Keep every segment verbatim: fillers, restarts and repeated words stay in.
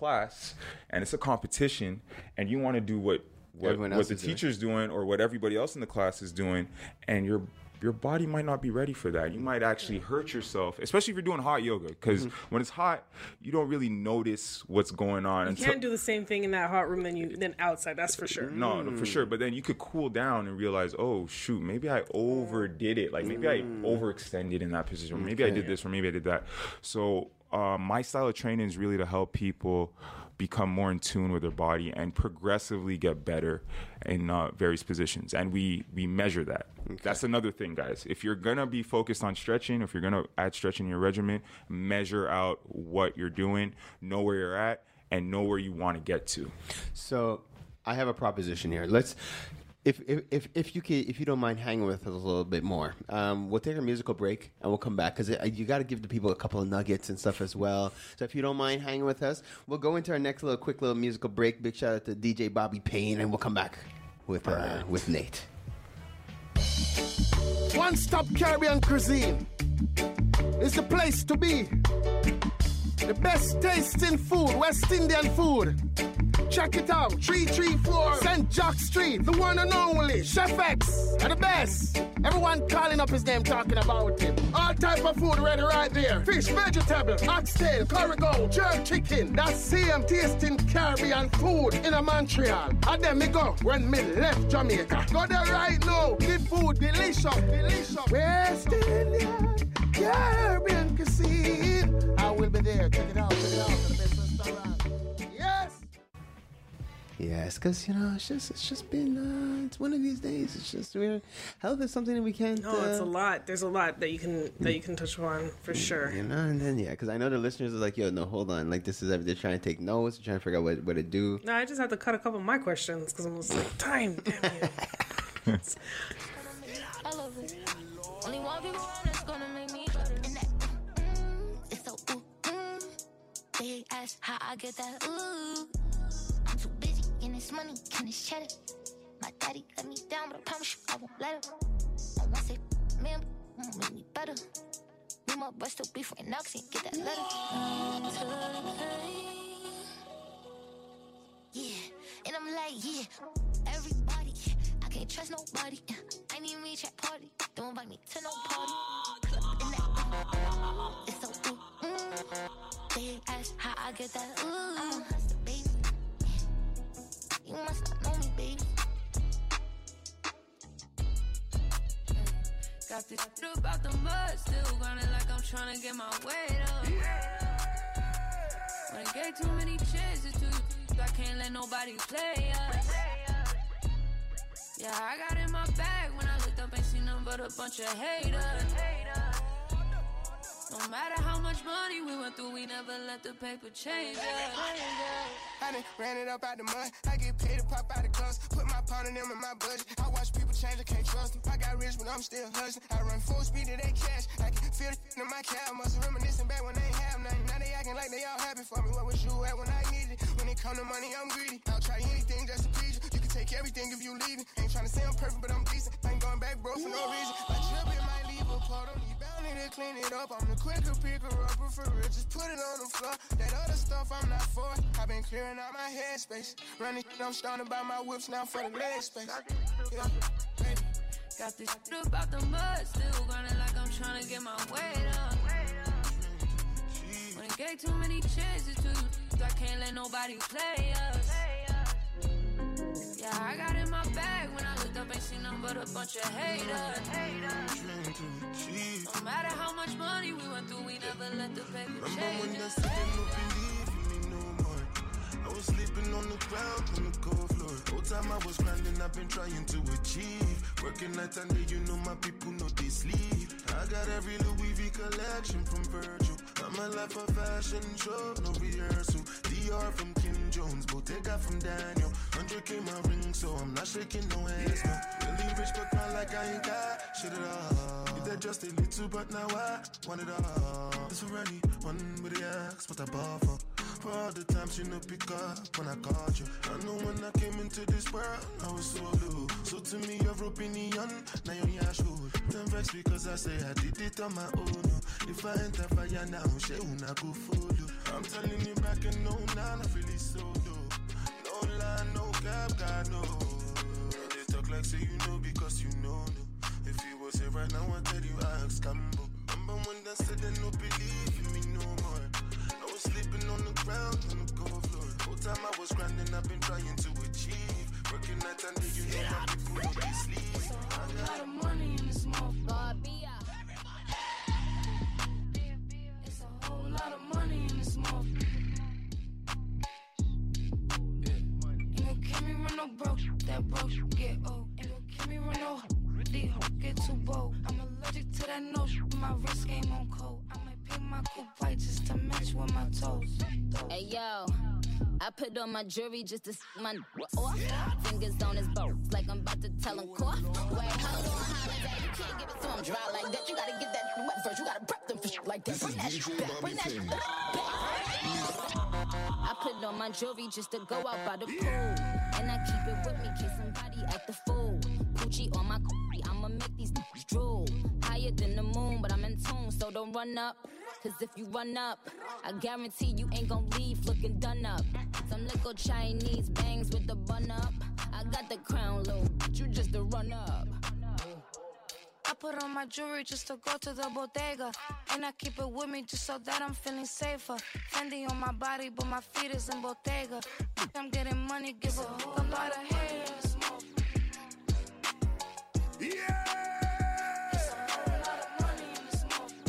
class and it's a competition and you want to do what what, what the teacher's doing. doing or what everybody else in the class is doing, and you're your body might not be ready for that. You might actually hurt yourself, especially if you're doing hot yoga, because mm-hmm. when it's hot, you don't really notice what's going on. You until, can't do the same thing in that hot room than you than outside, that's for sure. No, mm. no, for sure. But then you could cool down and realize, oh, shoot, maybe I overdid it. Like, maybe mm. I overextended in that position. Or maybe okay. I did this, or maybe I did that. So uh, my style of training is really to help people become more in tune with their body and progressively get better in uh, various positions. And we, we measure that. Okay. That's another thing, guys. If you're going to be focused on stretching, if you're going to add stretching in your regimen, measure out what you're doing, know where you're at, and know where you want to get to. So I have a proposition here. Let's... If if if if you can, if you don't mind hanging with us a little bit more, um, we'll take a musical break and we'll come back because you got to give the people a couple of nuggets and stuff as well. So if you don't mind hanging with us, we'll go into our next little quick little musical break. Big shout out to D J Bobby Payne, and we'll come back with uh, with Nate. One Stop Caribbean Cuisine is the place to be. The best tasting food, West Indian food. Check it out, three three four Saint Jack Street, the one and only Chef X, are the best. Everyone calling up his name, talking about him. All type of food ready right there. Fish, vegetable, oxtail, curry goat, jerk chicken. That's same tasting Caribbean food in a Montreal. And then me go when me left Jamaica. Go there right now, the food delicious, delicious. West Indian Caribbean cuisine. I will be there, check it out, check it out. The best restaurant. Yes. Yes, because, you know, it's just it's just been, uh, it's one of these days. It's just, we're, health is something that we can't. No, uh, it's a lot. There's a lot that you can that you can touch on, for sure. You know, and then, yeah, because I know the listeners are like, yo, no, hold on. Like, this is, they're trying to take notes, they're trying to figure out what, what to do. No, I just have to cut a couple of my questions because I'm just like, time, damn you. I love it. Only one people around that's gonna make me better. And that, mm, it's so, ooh, mm. They ask how I get that, ooh. I'm too busy in this money, in this cheddar. My daddy let me down, but I promise you I won't let her. I won't say, man, won't make me better. Me my boy still beef right now, cause he ain't get that letter. Yeah, and I'm like, yeah, everybody, I can't trust nobody. I need me chat party, don't invite me to no party. In that, it's so ooh, mm. They ask how I get that, ooh. I'm a hustler, baby. You must not know me, baby. Got this shit about the mud, still grinding like I'm trying to get my weight up. When I gave too many chances to you, I can't let nobody play us. Yeah, I got in my bag when I looked up, ain't seen nothing but a bunch of haters. No matter how much money we went through, we never let the paper change us. I done ran it up out the mud. I get paid to pop out the clubs. Put my pound in them in my budget. I watch people change, I can't trust them. I got rich, but I'm still hustling. I run full speed to they cash. I can feel the in my cab. Must reminiscing back when they ain't have nothing. Now they acting like they all happy for me. What was you at when I needed it? When it come to money, I'm greedy. I'll try anything just to please you. You can take everything if you leave it. Ain't trying to say I'm perfect, but I'm decent. I ain't going back, bro, for no reason. My trip, it might leave a part on you. Bound to clean it up. I'm the quicker picker up, prefer it. Just put it on the floor. That other stuff I'm not for. I've been clearing out my headspace. Running, I'm starting to buy my whips now for the leg space. Yeah, baby. Got this shit about the mud, still grinding like I'm trying to get my weight up. When I gave too many chances to you, I can't let nobody play us. Yeah, I got in my bag when I looked up, ain't seen nothing but a bunch of haters. No matter how much money we went through, we never let the paper change us. I was sleeping on the ground on the cold floor. Whole time I was grinding, I've been trying to achieve. Working night and day, you know my people know they sleep. I got every Louis V collection from Virgil. I'm a life of fashion show, no rehearsal. D R from Kim Jones, Bottega from Daniel. one hundred K my ring, so I'm not shaking no hands. No. Really rich, but not like I ain't got shit at all. You that just a little, but now I want it all. This already one with the axe, what I bought for. For all the times you know pick up when I called you. I know when I came into this world, I was so low. So to me, your opinion, now you're your shoe. Don't vex because I say I did it on my own. If I enter fire now, she will not go follow. I'm telling you back and no, now I feel I know. They talk like say you know because you know. No. If you was here right now, I tell you I ask Cambo. Remember when they said they no believe in me no more. I was sleeping on the ground on the cold floor. Whole time I was grinding, I've been trying to achieve. Working night and day, you know my people know they sleep. It's a whole lot of money in this motherfucker. It's a whole lot of money in this motherfucker. Ain't gon' keep me run no broke, that broke get old. Ain't gon' keep me run no these hoes get too bold. I'm allergic to that nose, my wrist game on cold. I might pick my coupe white just to match with my toes. Hey yo, I put on my jewelry just to s*** my off. Fingers on his boat, like I'm about to tell him cough. Wait, hold on, holiday, you can't give it to him dry like that. You gotta get that wet first, you gotta prep them for shit like that. Bring that shit back, bring that shit back. I put on my jewelry just to go out by the pool. And I keep it with me in case somebody act the fool. Coochie on my coochie, I'ma make these niggas drool. Higher than the moon, but I'm in tune, so don't run up. Cause if you run up, I guarantee you ain't gon' leave looking done up. Some little Chinese bangs with the bun up. I got the crown, little bitch, you just a run up. I put on my jewelry just to go to the bodega. And I keep it with me just so that I'm feeling safer. Fendi on my body, but my feet is in Bottega. I'm getting money, give a hook about a haters. Yeah! It's a whole lot of money in this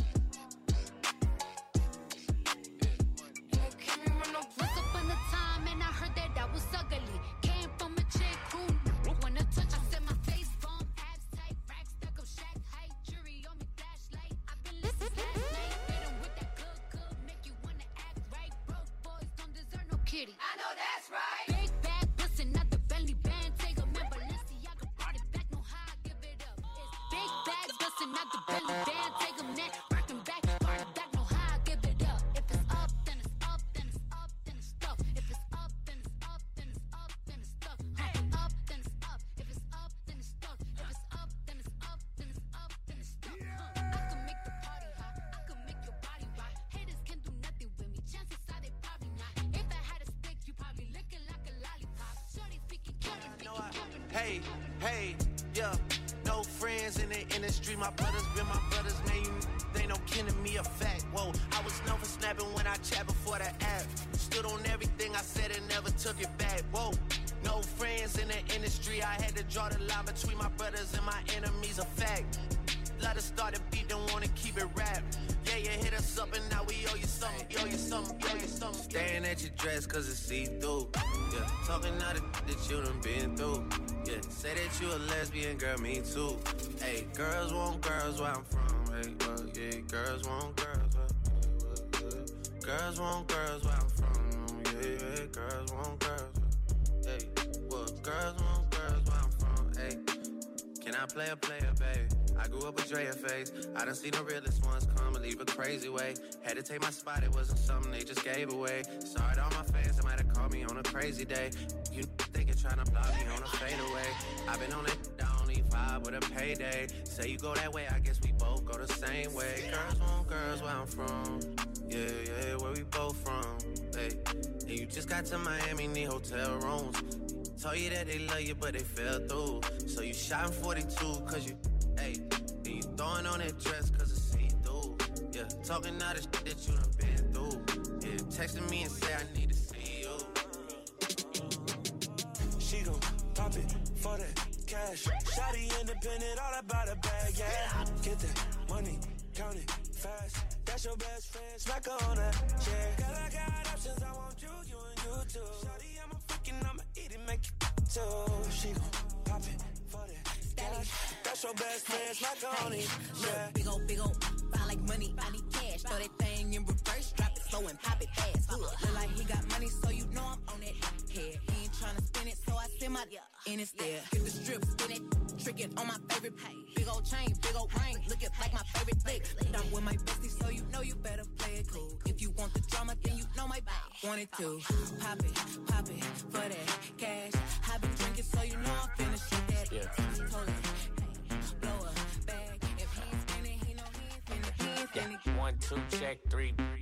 motherfucker. Ain't keep me run no Once upon a time, and I heard that I was ugly. Came from a chick who when I touch, I said my face bomb, abs tight, racks stuck up, shack height, jury on me, flashlight. I've been listening last night, better with that good, good, make you wanna act right. Broke boys don't deserve no kitty. I know that's right. Big bag, bustin' out the belly band, take a man, Balenciaga brought it back, no how I give it up. It's big bags, bustin' out the belly band, take a man, working back, brought it back, no how I give it up. If it's up, then it's up, then it's up, then it's stuff. If it's up, then it's up, then it's up, then it's stuff. Huh. Up, then it's up. If it's up, then it's stuck. If it's up, then it's up, then it's up, then it's stuck. Huh. I can make the party hot. I can make your body rock. Haters can do nothing with me. Chances are they probably not. If I had a stick, you probably lick it like a lollipop. Shorty speaking, Kevin, speaking, Hey, hey, yeah. No friends in the industry. My brothers been my brothers, man. You they no kin to me a fact. Whoa, I was known for snapping when I chat before the app. Stood on everything I said and never took it back. Whoa, no friends in the industry. I had to draw the line between my brothers and my enemies. A fact. Let us start a beat, don't wanna keep it rap. Yeah, you hit us up and now we owe you something, owe you something, owe you something. Staring at your dress cause it's see-through. Yeah, talking all the that you done been through. Yeah, say that you a lesbian, girl, me too. Hey, girls want girls where I'm from. Hey, well, yeah, girls want girls. Where, well, yeah. Girls want girls where I'm from. Yeah, yeah, girls want girls. Hey, well, girls want girls where I'm from. Hey, can I play a player, babe? I grew up with Drea face. I done seen the realest ones come and leave a crazy way. Had to take my spot, it wasn't something they just gave away. Sorry to all my fans, they might have called me on a crazy day. You thinking tryna block me on a fadeaway. I've been on it, I only vibe with a payday. Say you go that way, I guess we both go the same way. Girls want girls where I'm from. Yeah, yeah, where we both from. Hey, and you just got to Miami, need hotel rooms. Told you that they love you, but they fell through. So you shot in forty-two, cause you, hey, and you throwing on that dress, cause it's see-through. Yeah, talking all the shit that you done been through. Yeah, texting me and say I need to see you. She gon' pop it for that cash. Shawty independent, all about a bag, yeah. Get that money, count it fast. That's your best friend, smack her on that chair. Girl, I got options, I want you, you and you too. Shawty, I'm a freaking, I'ma eat it, make it too. She gon' pop it for that cash. That's your best friend, smack her on it, yeah. Big ol', big ol', file like money, I need cash. Throw that thing in reverse, drop it slow and pop it fast. Look, look like he got money, so you know I'm on that head. He ain't tryna spin it, so I send my in instead. Hit the strip, spin it, trick it on my favorite pay. Big ol' chain, big ol' ring, looking like my favorite flick. I'm with my bestie, so you know you better play it cool. If you want the drama, then you know my back. Want it to pop it, pop it for that cash. I been drinking, so you know I'm finna shit that. Yeah. Told it, blow a bag. If he ain't spinning, he know he ain't finna, he ain't finna. Yeah. One, two, check, three, gon'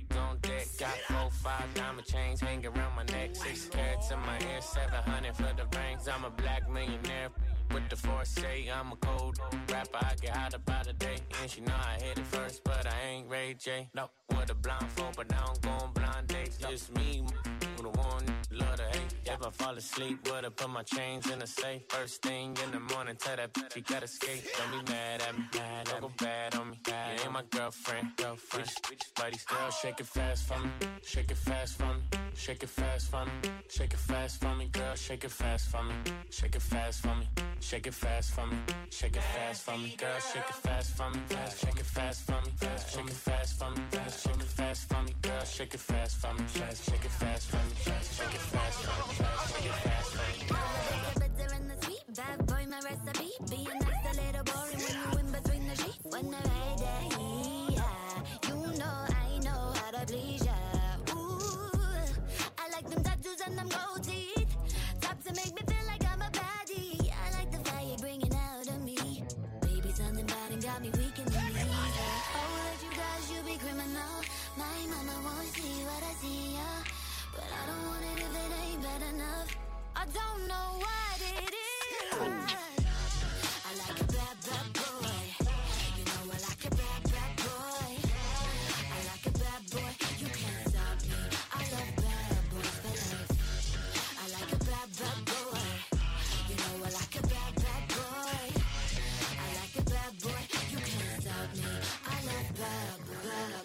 deck. Got four, five diamond chains hanging around my neck. Six carats in my ear, seven hundred for the rings. I'm a black millionaire with the foresight. I'm a cold rapper, I get hot about a day. And she know I hit it first, but I ain't Ray J. No, with a blindfold, but I don't go on blind dates. Just me, with the one, love to hate. If I fall asleep, would I put my chains in the safe? First thing in the morning, tell that bitch she gotta skate. Don't be mad at me, mad don't go bad on me. You ain't my girlfriend, girlfriend. We just buddies. Girl, shake it fast for me, shake it fast for me, shake it fast for me, shake it fast for me. Girl, shake it fast for me, shake it fast for me, shake it fast for me, shake it fast for me. Girl, shake it fast for me, shake it fast for me, shake it fast for me, shake it fast for me. Girl, shake it fast for me, shake it fast for me, shake it fast for me, shake it fast for me. Bitter and the sweet, bad boy, my recipe. Being nice, a little boring when you in between the sheets. When the right day, yeah, you know I know how to please ya. Ooh, I like them tattoos and them gold teeth. Top to make me feel like I'm a baddie. I like the fire bringing out of me. Baby, something bad and got me weak in the knees. Oh, that you guys, you be criminal. My mama won't see what I see, yeah. But I don't want it if it ain't bad enough. I don't know what it is. I like a bad, bad boy. You know I like a bad, bad boy. I like a bad boy. You can't stop me. I love bad boys for life. I like a bad, bad boy. You know I like a bad, bad boy. I like a bad boy. You can't stop me. I love bad boy.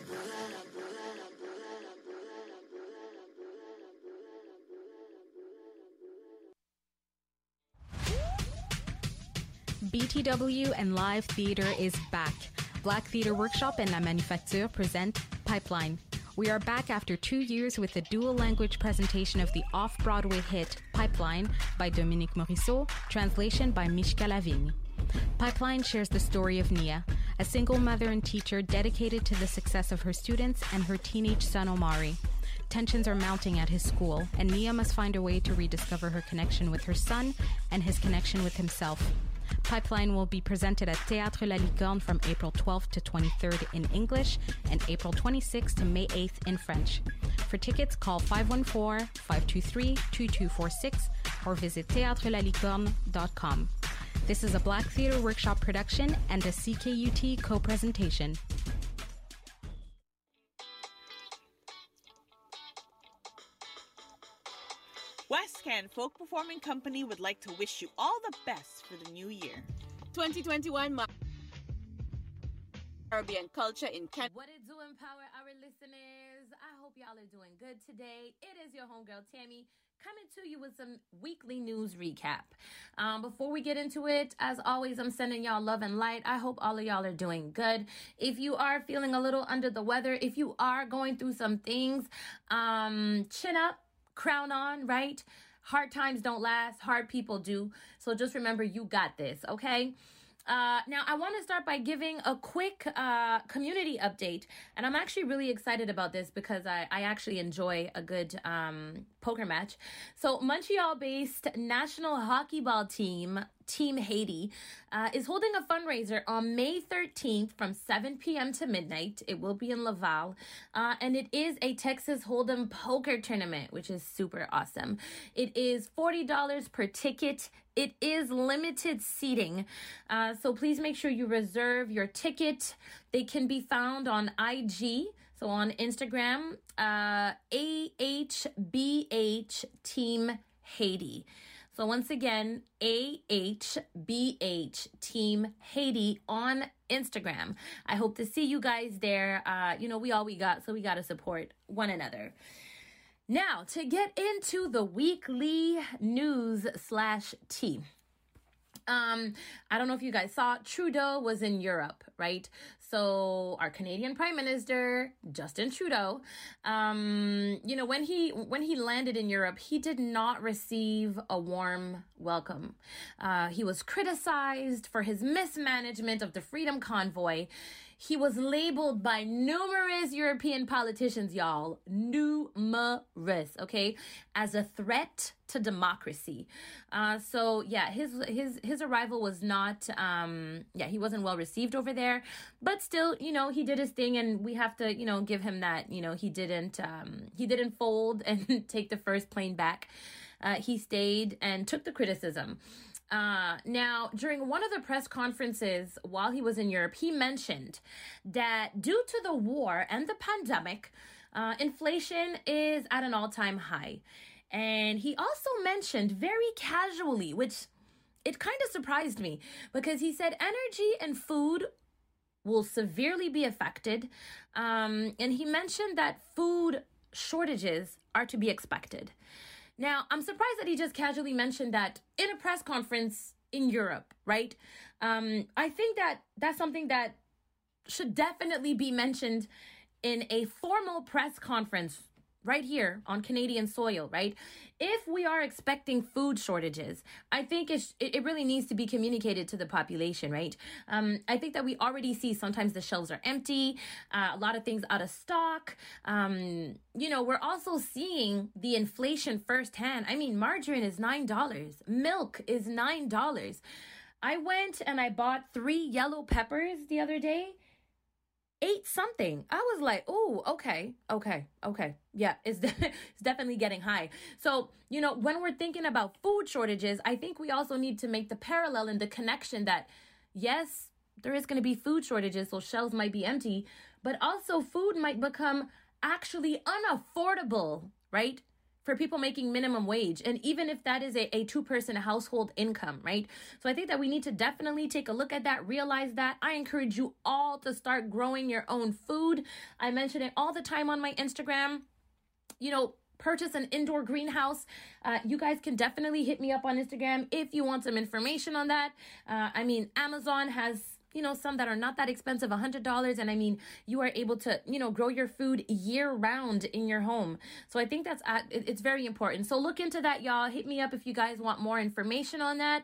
B T W and Live Theater is back. Black Theater Workshop and La Manufacture present Pipeline. We are back after two years with a dual language presentation of the off-Broadway hit Pipeline by Dominique Morisseau, translation by Mishka Lavigne. Pipeline shares the story of Nia, a single mother and teacher dedicated to the success of her students and her teenage son Omari. Tensions are mounting at his school, and Nia must find a way to rediscover her connection with her son and his connection with himself. Pipeline will be presented at Théâtre La Licorne from April twelfth to twenty-third in English and April twenty-sixth to May eighth in French. For tickets, call five one four, five two three, two two four six or visit theatre la licorne dot com. This is a Black Theater Workshop production and a C K U T co-presentation. West Can Folk Performing Company would like to wish you all the best for the new year. twenty twenty-one Ma- Caribbean culture in Canada. What it do, Empower our listeners? I hope y'all are doing good today. It is your homegirl Tammy coming to you with some weekly news recap. Um, before we get into it, as always, I'm sending y'all love and light. I hope all of y'all are doing good. If you are feeling a little under the weather, if you are going through some things, um, chin up. Crown on, right? Hard times don't last. Hard people do. So just remember, you got this, okay? Uh, now, I want to start by giving a quick uh, community update. And I'm actually really excited about this because I, I actually enjoy a good um, poker match. So Montreal-based national hockey ball team, Team Haiti, uh, is holding a fundraiser on May thirteenth from seven p.m. to midnight. It will be in Laval. Uh, and it is a Texas Hold'em poker tournament, which is super awesome. It is forty dollars per ticket. It is limited seating. Uh, so please make sure you reserve your ticket. They can be found on I G. So on Instagram, uh, A H B H Team Haiti. So once again, A H B H Team Haiti on Instagram. I hope to see you guys there. Uh, you know, we all we got, so we got to support one another. Now, to get into the weekly news slash tea. Um, I don't know if you guys saw, Trudeau was in Europe, right? So our Canadian Prime Minister, Justin Trudeau, um, you know, when he when he landed in Europe, he did not receive a warm welcome. Uh, he was criticized for his mismanagement of the Freedom Convoy. he was labeled by numerous European politicians, y'all, numerous, okay, as a threat to democracy. Uh, so yeah, his his his arrival was not, um, yeah, he wasn't well received over there, but still, you know, he did his thing, and we have to, you know, give him that. You know, he didn't um, he didn't fold and take the first plane back. Uh, he stayed and took the criticism. Uh, now, during one of the press conferences while he was in Europe, he mentioned that due to the war and the pandemic, uh, inflation is at an all-time high. And he also mentioned very casually, which it kind of surprised me, because he said energy and food will severely be affected. Um, and he mentioned that food shortages are to be expected. Now, I'm surprised that he just casually mentioned that in a press conference in Europe, right? Um, I think that that's something that should definitely be mentioned in a formal press conference right here on Canadian soil, right? If we are expecting food shortages, I think it, it really needs to be communicated to the population, right? Um, I think that we already see sometimes the shelves are empty, uh, a lot of things out of stock. Um, you know, we're also seeing the inflation firsthand. I mean, margarine is nine dollars. Milk is nine dollars. I went and I bought three yellow peppers the other day. Eight something. I was like, oh, okay, okay, okay. Yeah, it's, de- it's definitely getting high. So, you know, when we're thinking about food shortages, I think we also need to make the parallel and the connection that, yes, there is going to be food shortages, so shelves might be empty, but also food might become actually unaffordable, right? For people making minimum wage. And even if that is a, a two-person household income, right? So I think that we need to definitely take a look at that, realize that. I encourage you all to start growing your own food. I mention it all the time on my Instagram. You know, purchase an indoor greenhouse. Uh, you guys can definitely hit me up on Instagram if you want some information on that. Uh, I mean, Amazon has, you know, some that are not that expensive, one hundred dollars. And I mean, you are able to, you know, grow your food year round in your home. So I think that's, at, it's very important. So look into that, y'all. Hit me up if you guys want more information on that.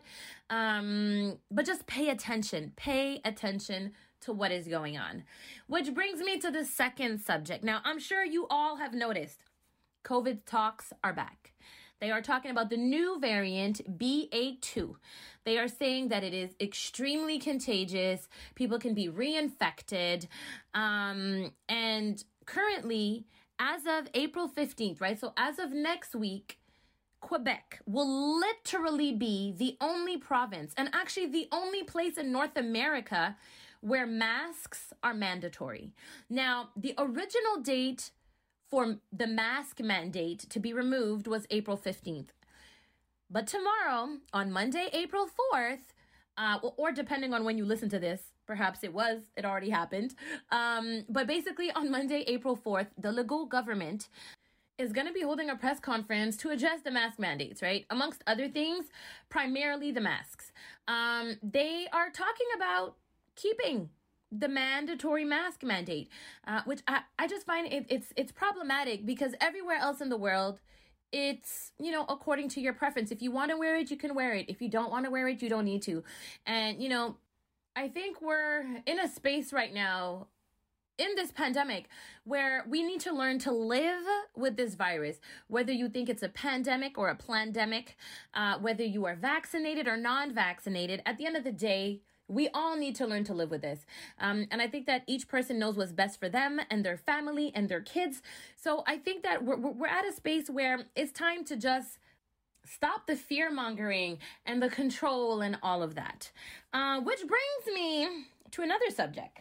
Um, but just pay attention, pay attention to what is going on. Which brings me to the second subject. Now, I'm sure you all have noticed COVID talks are back. They are talking about the new variant, B A two. They are saying that it is extremely contagious. People can be reinfected. Um, and currently, as of April fifteenth, right? So as of next week, Quebec will literally be the only province, and actually the only place in North America where masks are mandatory. Now, the original date for the mask mandate to be removed was April fifteenth. But tomorrow, on Monday, April fourth, uh, or depending on when you listen to this, perhaps it was, it already happened. Um, but basically on Monday, April fourth, the Legault government is going to be holding a press conference to address the mask mandates, right? Amongst other things, primarily the masks. Um, they are talking about keeping the mandatory mask mandate, uh, which I, I just find it, it's it's problematic because everywhere else in the world, it's, you know, according to your preference. If you want to wear it, you can wear it. If you don't want to wear it, you don't need to. And, you know, I think we're in a space right now in this pandemic where we need to learn to live with this virus, whether you think it's a pandemic or a plandemic, uh, whether you are vaccinated or non-vaccinated. At the end of the day, we all need to learn to live with this. Um, and I think that each person knows what's best for them and their family and their kids. So I think that we're, we're at a space where it's time to just stop the fear mongering and the control and all of that. Uh, which brings me to another subject.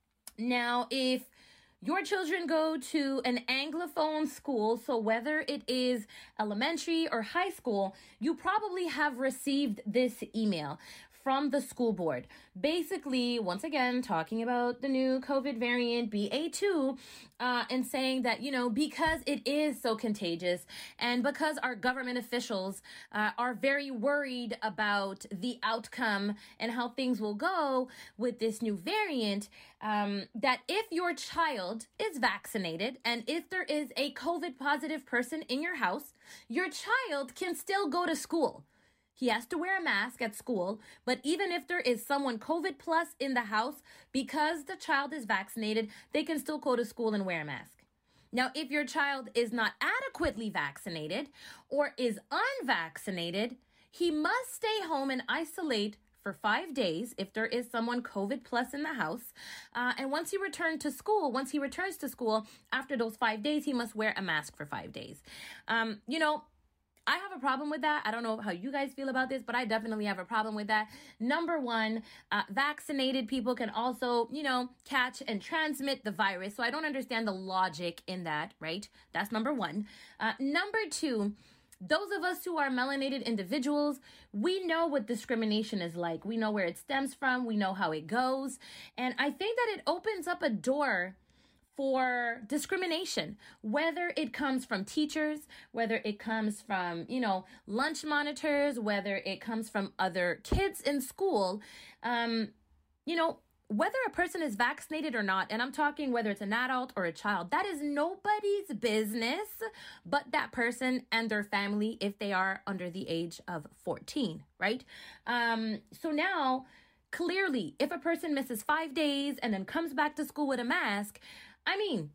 Now, if your children go to an Anglophone school, so whether it is elementary or high school, you probably have received this email from the school board. Basically, once again, talking about the new COVID variant B A two uh, and saying that, you know, because it is so contagious and because our government officials uh, are very worried about the outcome and how things will go with this new variant, um, that if your child is vaccinated and if there is a COVID positive person in your house, your child can still go to school. he has to wear a mask at school. But even if there is someone COVID plus in the house, because the child is vaccinated, they can still go to school and wear a mask. Now, if your child is not adequately vaccinated or is unvaccinated, he must stay home and isolate for five days if there is someone COVID plus in the house. Uh, and once he returns to school, once he returns to school, after those five days, he must wear a mask for five days. Um, you know, I have a problem with that. I don't know how you guys feel about this, but I definitely have a problem with that. Number one, uh, vaccinated people can also, you know, catch and transmit the virus. So I don't understand the logic in that, right? That's number one. Uh, number two, those of us who are melanated individuals, we know what discrimination is like. We know where it stems from. We know how it goes. And I think that it opens up a door for discrimination, whether it comes from teachers, whether it comes from, you know, lunch monitors, whether it comes from other kids in school, um, you know, whether a person is vaccinated or not, and I'm talking whether it's an adult or a child, that is nobody's business but that person and their family if they are under the age of fourteen, right? Um, so now, clearly, if a person misses five days and then comes back to school with a mask, I mean,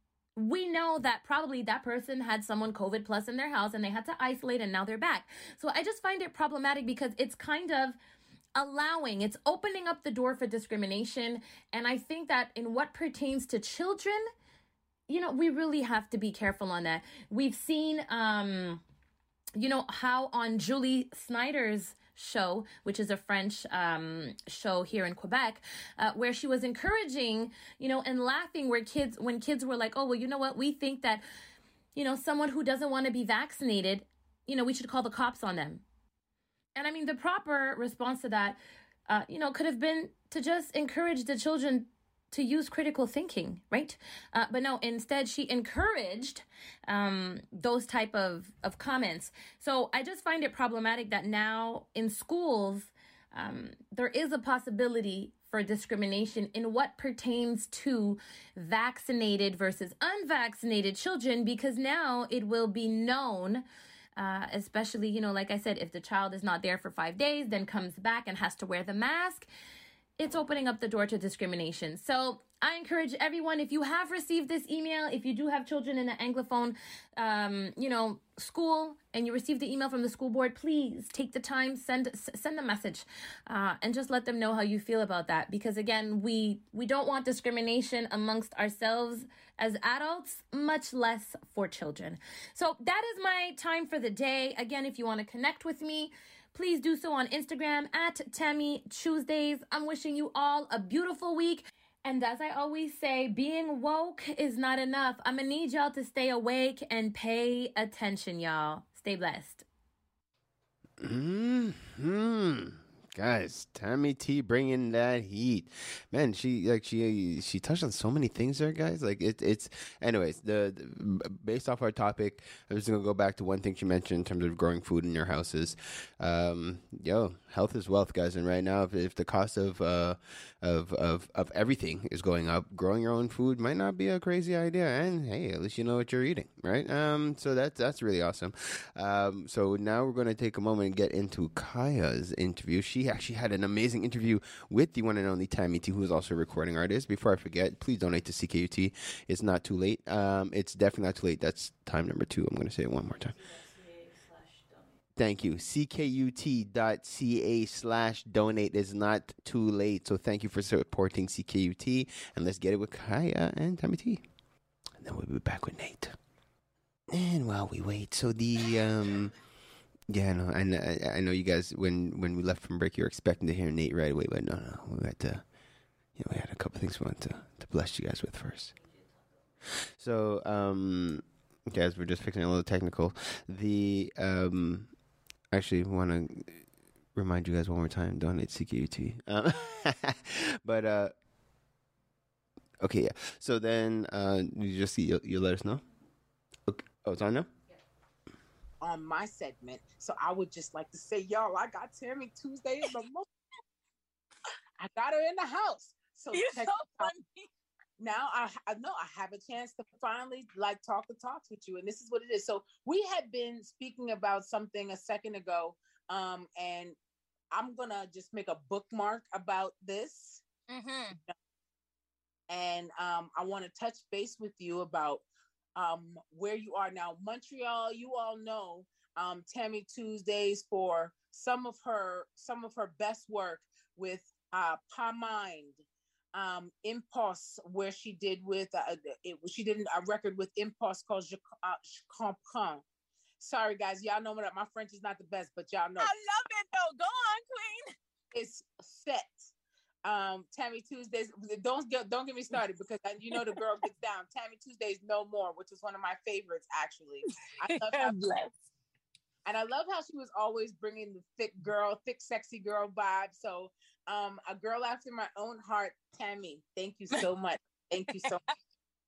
we know that probably that person had someone COVID plus in their house and they had to isolate and now they're back. So I just find it problematic because it's kind of allowing, it's opening up the door for discrimination. And I think that in what pertains to children, you know, we really have to be careful on that. We've seen, um, you know, how on Julie Snyder's show, which is a French um, show here in Quebec, uh, where she was encouraging, you know, and laughing where kids, when kids were like, oh, well, you know what, we think that, you know, someone who doesn't want to be vaccinated, you know, we should call the cops on them. And I mean, the proper response to that, uh, you know, could have been to just encourage the children to use critical thinking, right? Uh, but no, instead she encouraged um, those type of, of comments. So I just find it problematic that now in schools, um, there is a possibility for discrimination in what pertains to vaccinated versus unvaccinated children, because now it will be known, uh, especially, you know, like I said, if the child is not there for five days, then comes back and has to wear the mask, it's opening up the door to discrimination. So I encourage everyone, if you have received this email, if you do have children in an Anglophone, um, you know, school, and you received the email from the school board, please take the time, send send a message, uh, and just let them know how you feel about that. Because again, we we don't want discrimination amongst ourselves as adults, much less for children. So that is my time for the day. Again, if you want to connect with me, please do so on Instagram at Tammy Tuesdays. I'm wishing you all a beautiful week. And as I always say, being woke is not enough. I'm going to need y'all to stay awake and pay attention, y'all. Stay blessed. Hmm. Guys, Tammy T bringing that heat, man. She like she she touched on so many things there, guys. Like it, it's anyways. The, the based off our topic, I'm just gonna go back to one thing she mentioned in terms of growing food in your houses. Um, yo, health is wealth, guys. And right now, if, if the cost of uh of of of everything is going up, growing your own food might not be a crazy idea. And hey, at least you know what you're eating, right? Um, so that's that's really awesome. Um, so now we're gonna take a moment and get into Kaya's interview. She actually had an amazing interview with the one and only Tammy T, who is also a recording artist. Before I forget, please donate to C K U T. It's not too late. Um, it's definitely not too late. That's time number two. I'm going to say it one more time. Thank you. C K U T dot C A slash donate is not too late. So thank you for supporting C K U T. And let's get it with Kaya and Tammy T. And then we'll be back with Nate. And while we wait, so the... um. Yeah, no, I know, I know you guys, when, when we left from break, you were expecting to hear Nate right away, but no, no, we had to, you know, we had a couple things we wanted to, to bless you guys with first. So, um, guys, we're just fixing a little technical. The, um, actually, want to remind you guys one more time, donate C K U T. Um, but, uh, okay, yeah. So then, uh, you just see, you'll, you'll let us know? Okay. Oh, it's on now? On my segment, so I would just like to say, y'all, I got Tammy Tuesday in the most. I got her in the house, so You're check so it out. funny. Now I, I know I have a chance to finally like talk the talks with you, and this is what it is. So we had been speaking about something a second ago Um, and I'm gonna just make a bookmark about this. Mm-hmm. And um, I want to touch base with you about um, where you are now. Montreal, you all know um, Tammy Tuesdays for some of her some of her best work with uh, Pa Mind, um, Impulse, where she did with uh, it, she did a record with Impulse called Je, uh, Je Comprends. Sorry, guys, y'all know that my French is not the best, but y'all know. I love it though. Go on, Queen. It's set. Um, Tammy Tuesdays. Don't get don't get me started because I, you know the girl gets down. Tammy Tuesdays No More, which is one of my favorites actually. I love how, and I love how she was always bringing the thick girl, thick sexy girl vibe. So, um, a girl after my own heart, Tammy. Thank you so much. Thank you so much.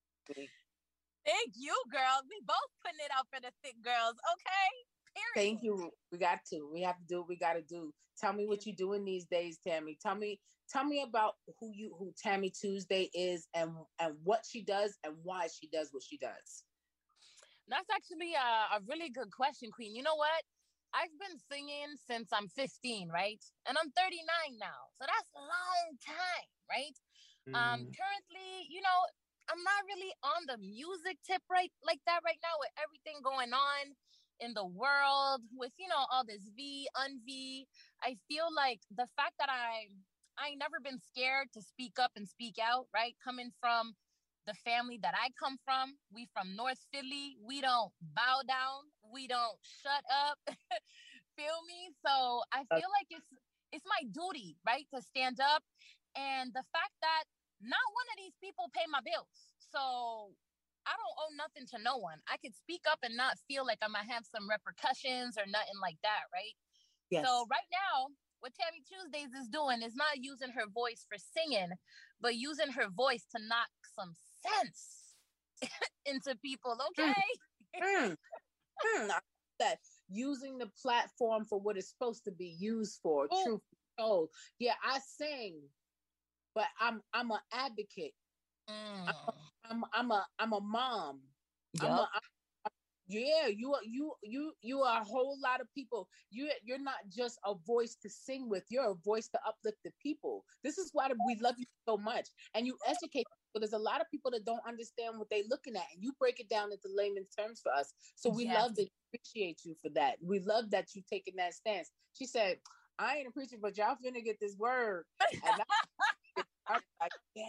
Thank you, girl. We both putting it out for the thick girls, okay? Period. Thank you. We got to. We have to do what we got to do. Tell me what you're doing these days, Tammy. Tell me. Tell me about who you who Tammy Tuesday is and and what she does and why she does what she does. That's actually a, a really good question, Queen. You know what? I've been singing since I'm fifteen, right? And I'm thirty-nine now. So that's a long time, right? Mm. Um, currently, you know, I'm not really on the music tip right like that right now with everything going on in the world with, you know, all this V, un-V. I feel like the fact that I I ain't never been scared to speak up and speak out, right? Coming from the family that I come from, we from North Philly. We don't bow down. We don't shut up. Feel me? So I feel like it's it's my duty, right, to stand up. And the fact that not one of these people pay my bills. So I don't owe nothing to no one. I could speak up and not feel like I might have some repercussions or nothing like that, right? Yes. So right now, what Tammy Tuesdays is doing is not using her voice for singing, but using her voice to knock some sense into people, okay? Mm. Mm. Mm. That using the platform for what it's supposed to be used for. Ooh. Truth be told, yeah, I sing, but I'm I'm an advocate. Mm. I'm, I'm I'm a I'm a mom. Yep. I'm a, I'm, Yeah, you are you you you are a whole lot of people. You you're not just a voice to sing with. You're a voice to uplift the people. This is why we love you so much, and you educate people. There's a lot of people that don't understand what they're looking at, and you break it down into layman's terms for us. So we yes. love to appreciate you for that. We love that you taking that stance. She said, "I ain't a preacher, but y'all finna get this word." And I, I'm like, yes.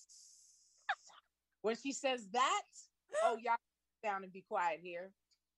When she says that, oh y'all. Down and be quiet here.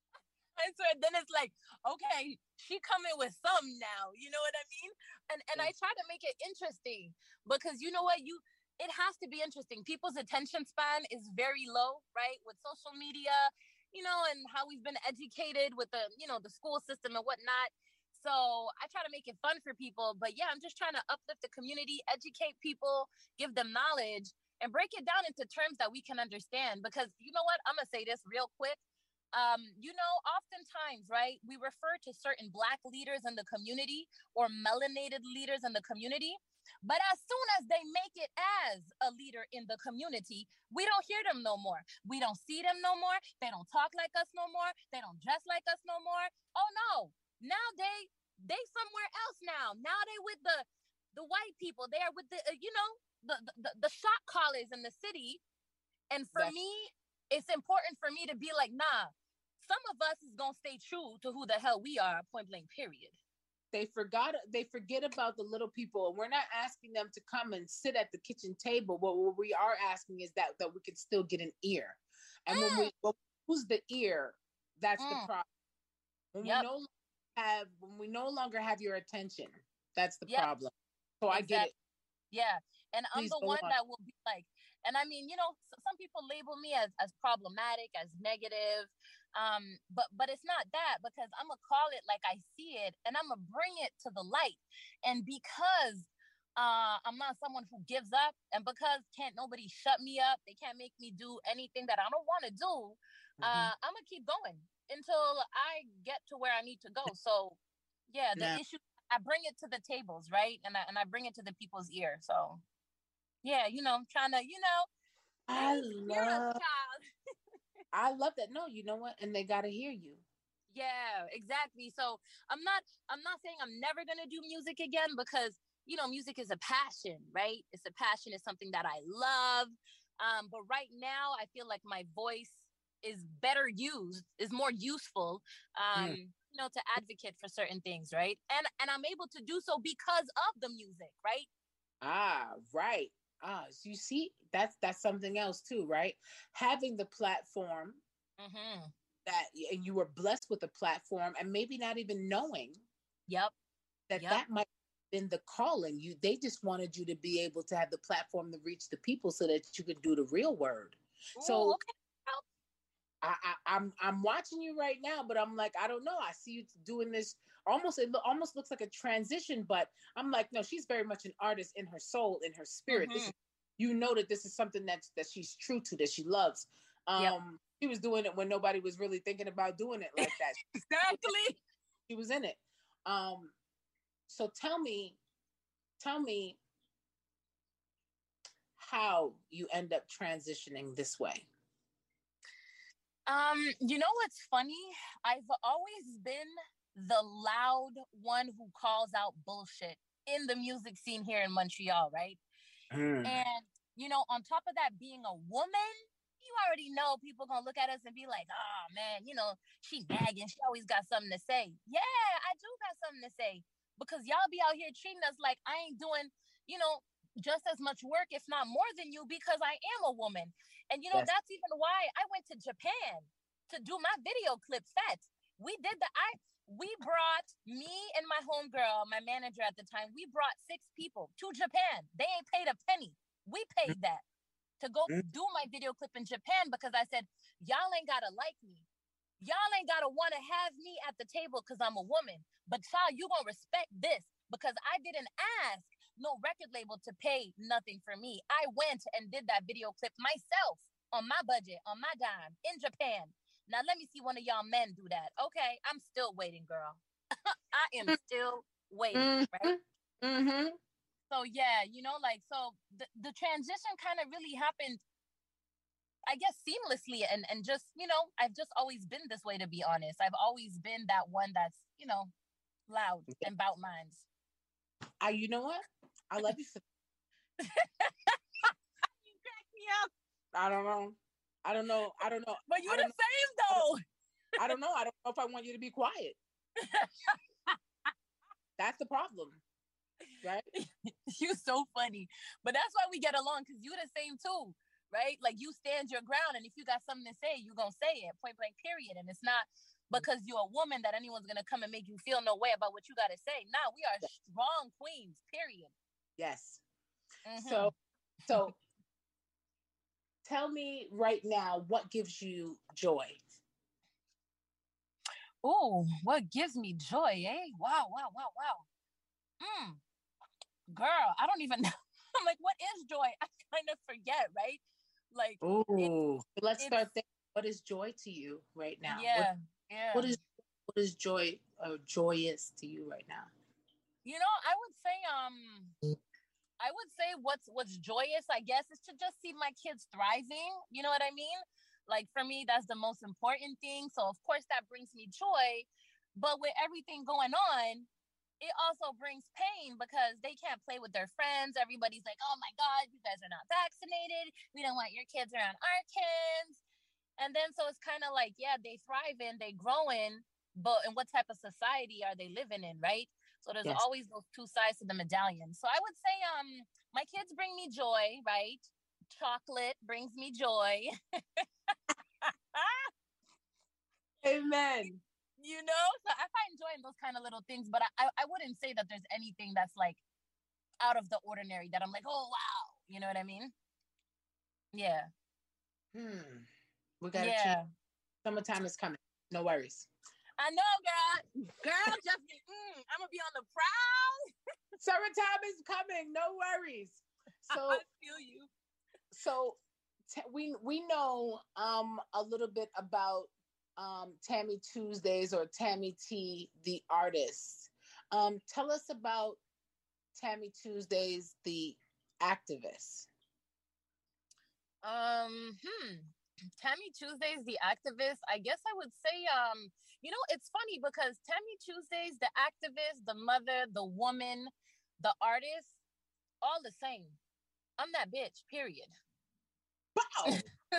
I swear, then it's like, okay, she coming with some now. You know what I mean? And and I try to make it interesting because you know what, you it has to be interesting. People's attention span is very low, right? With social media, you know, and how we've been educated with the you know the school system and whatnot. So I try to make it fun for people. But yeah, I'm just trying to uplift the community, educate people, give them knowledge. And break it down into terms that we can understand. Because you know what? I'm going to say this real quick. Um, you know, oftentimes, right, we refer to certain Black leaders in the community or melanated leaders in the community. But as soon as they make it as a leader in the community, we don't hear them no more. We don't see them no more. They don't talk like us no more. They don't dress like us no more. Oh, no. Now they they somewhere else now. Now they with the, the white people. They are with the, uh, you know, The, the the shot callers in the city. And for That's- me, it's important for me to be like, nah, some of us is gonna stay true to who the hell we are, point blank, period. They forgot they forget about the little people. We're not asking them to come and sit at the kitchen table. What, what we are asking is that that we can still get an ear. And mm. when we well, who's the ear, that's mm. the problem. When yep. we no have when we no longer have your attention, that's the yep. problem. So exactly. I get it. Yeah. And I'm Please the one on. that will be like, and I mean, you know, some people label me as, as problematic, as negative, um, but but it's not that, because I'm going to call it like I see it, and I'm going to bring it to the light. And because uh, I'm not someone who gives up, and because can't nobody shut me up, they can't make me do anything that I don't want to do, mm-hmm. uh, I'm going to keep going until I get to where I need to go. So, yeah, the yeah. issue, I bring it to the tables, right? And I, and I bring it to the people's ear, so... Yeah, you know, I'm trying to, you know, I love, I love that. No, you know what? And they got to hear you. Yeah, exactly. So I'm not I'm not saying I'm never gonna do music again because you know music is a passion, right? It's a passion, it's something that I love. Um, but right now I feel like my voice is better used, is more useful, um, Mm. you know, to advocate for certain things, right? And and I'm able to do so because of the music, right? Ah, right. Ah, so you see, that's that's something else too, right? Having the platform Mm-hmm. that and you were blessed with a platform and maybe not even knowing Yep. that Yep. that might have been the calling. You they just wanted you to be able to have the platform to reach the people so that you could do the real word. So Ooh, okay. I, I, I'm I'm watching you right now, but I'm like, I don't know. I see you doing this almost. It lo- almost looks like a transition, but I'm like, no, she's very much an artist in her soul, in her spirit. This Mhm. is, you know that this is something that that she's true to, that she loves. Um, Yep. She was doing it when nobody was really thinking about doing it like that. Exactly. She was in it. Um, so tell me, tell me how you end up transitioning this way. Um, you know what's funny? I've always been the loud one who calls out bullshit in the music scene here in Montreal, right? Mm. And you know, on top of that, being a woman, you already know people gonna look at us and be like, "Oh man, you know, she nagging. She always got something to say." Yeah, I do got something to say because y'all be out here treating us like I ain't doing, you know, just as much work, if not more than you, because I am a woman. And you know, Yes. that's even why I went to Japan to do my video clip sets. We did the I we brought me and my homegirl, my manager at the time, we brought six people to Japan. They ain't paid a penny. We paid that to go Mm. do my video clip in Japan because I said, y'all ain't gotta like me. Y'all ain't gotta wanna have me at the table because I'm a woman. But child, you gonna respect this because I didn't ask no record label to pay nothing for me. I went and did that video clip myself on my budget, on my dime in Japan. Now let me see one of y'all men do that. Okay, I'm still waiting, girl. I am still waiting, right? Mm-hmm. So yeah, you know, like so the, the transition kind of really happened, I guess, seamlessly and and just, you know, I've just always been this way, to be honest. I've always been that one that's, you know, loud and bout minds. I, you know what? I love you for You crack me up. I don't know. I don't know. I don't know. But you I the don't know. same though. I don't know. I don't know if I want you to be quiet. That's the problem, right? You so funny. But that's why we get along, because you the same too, right? Like you stand your ground, and if you got something to say, you gonna say it, point blank, period. And it's not because you're a woman that anyone's gonna come and make you feel no way about what you gotta say. Nah, we are strong queens, period. Yes. Mhm. So, so tell me right now, what gives you joy? Oh, what gives me joy, eh? Wow, wow, wow, wow. Mm. Girl, I don't even know. I'm like, what is joy? I kind of forget, right? Like, Oh, let's it's- start there. What is joy to you right now? yeah, What, yeah. what is what is joy or joyous to you right now? You know, I would say, um, I would say what's what's joyous, I guess, is to just see my kids thriving. You know what I mean? Like for me, that's the most important thing. So of course that brings me joy. But with everything going on, it also brings pain because they can't play with their friends. Everybody's like, oh my God, you guys are not vaccinated. We don't want your kids around our kids. And then so it's kind of like, yeah, they thriving, they growing, but in what type of society are they living in, right? So there's Yes. always those two sides to the medallion. So I would say, um, my kids bring me joy, right? Chocolate brings me joy. Amen. You know, so I find joy in those kind of little things, but I, I wouldn't say that there's anything that's like out of the ordinary that I'm like, oh wow, you know what I mean? Yeah. Hmm. We gotta Yeah. change. Summertime is coming. No worries. I know, girl. Girl, just mm, I'm gonna be on the prowl. Summertime is coming. No worries. So I feel you. so t- we we know um a little bit about um Tammy Tuesdays or Tammy T, the artist. Um, tell us about Tammy Tuesdays, the activist. Um, hmm. Tammy Tuesdays, the activist. I guess I would say, um, You know, it's funny because Tammy Tuesdays, the activist, the mother, the woman, the artist, all the same. I'm that bitch, period. Wow.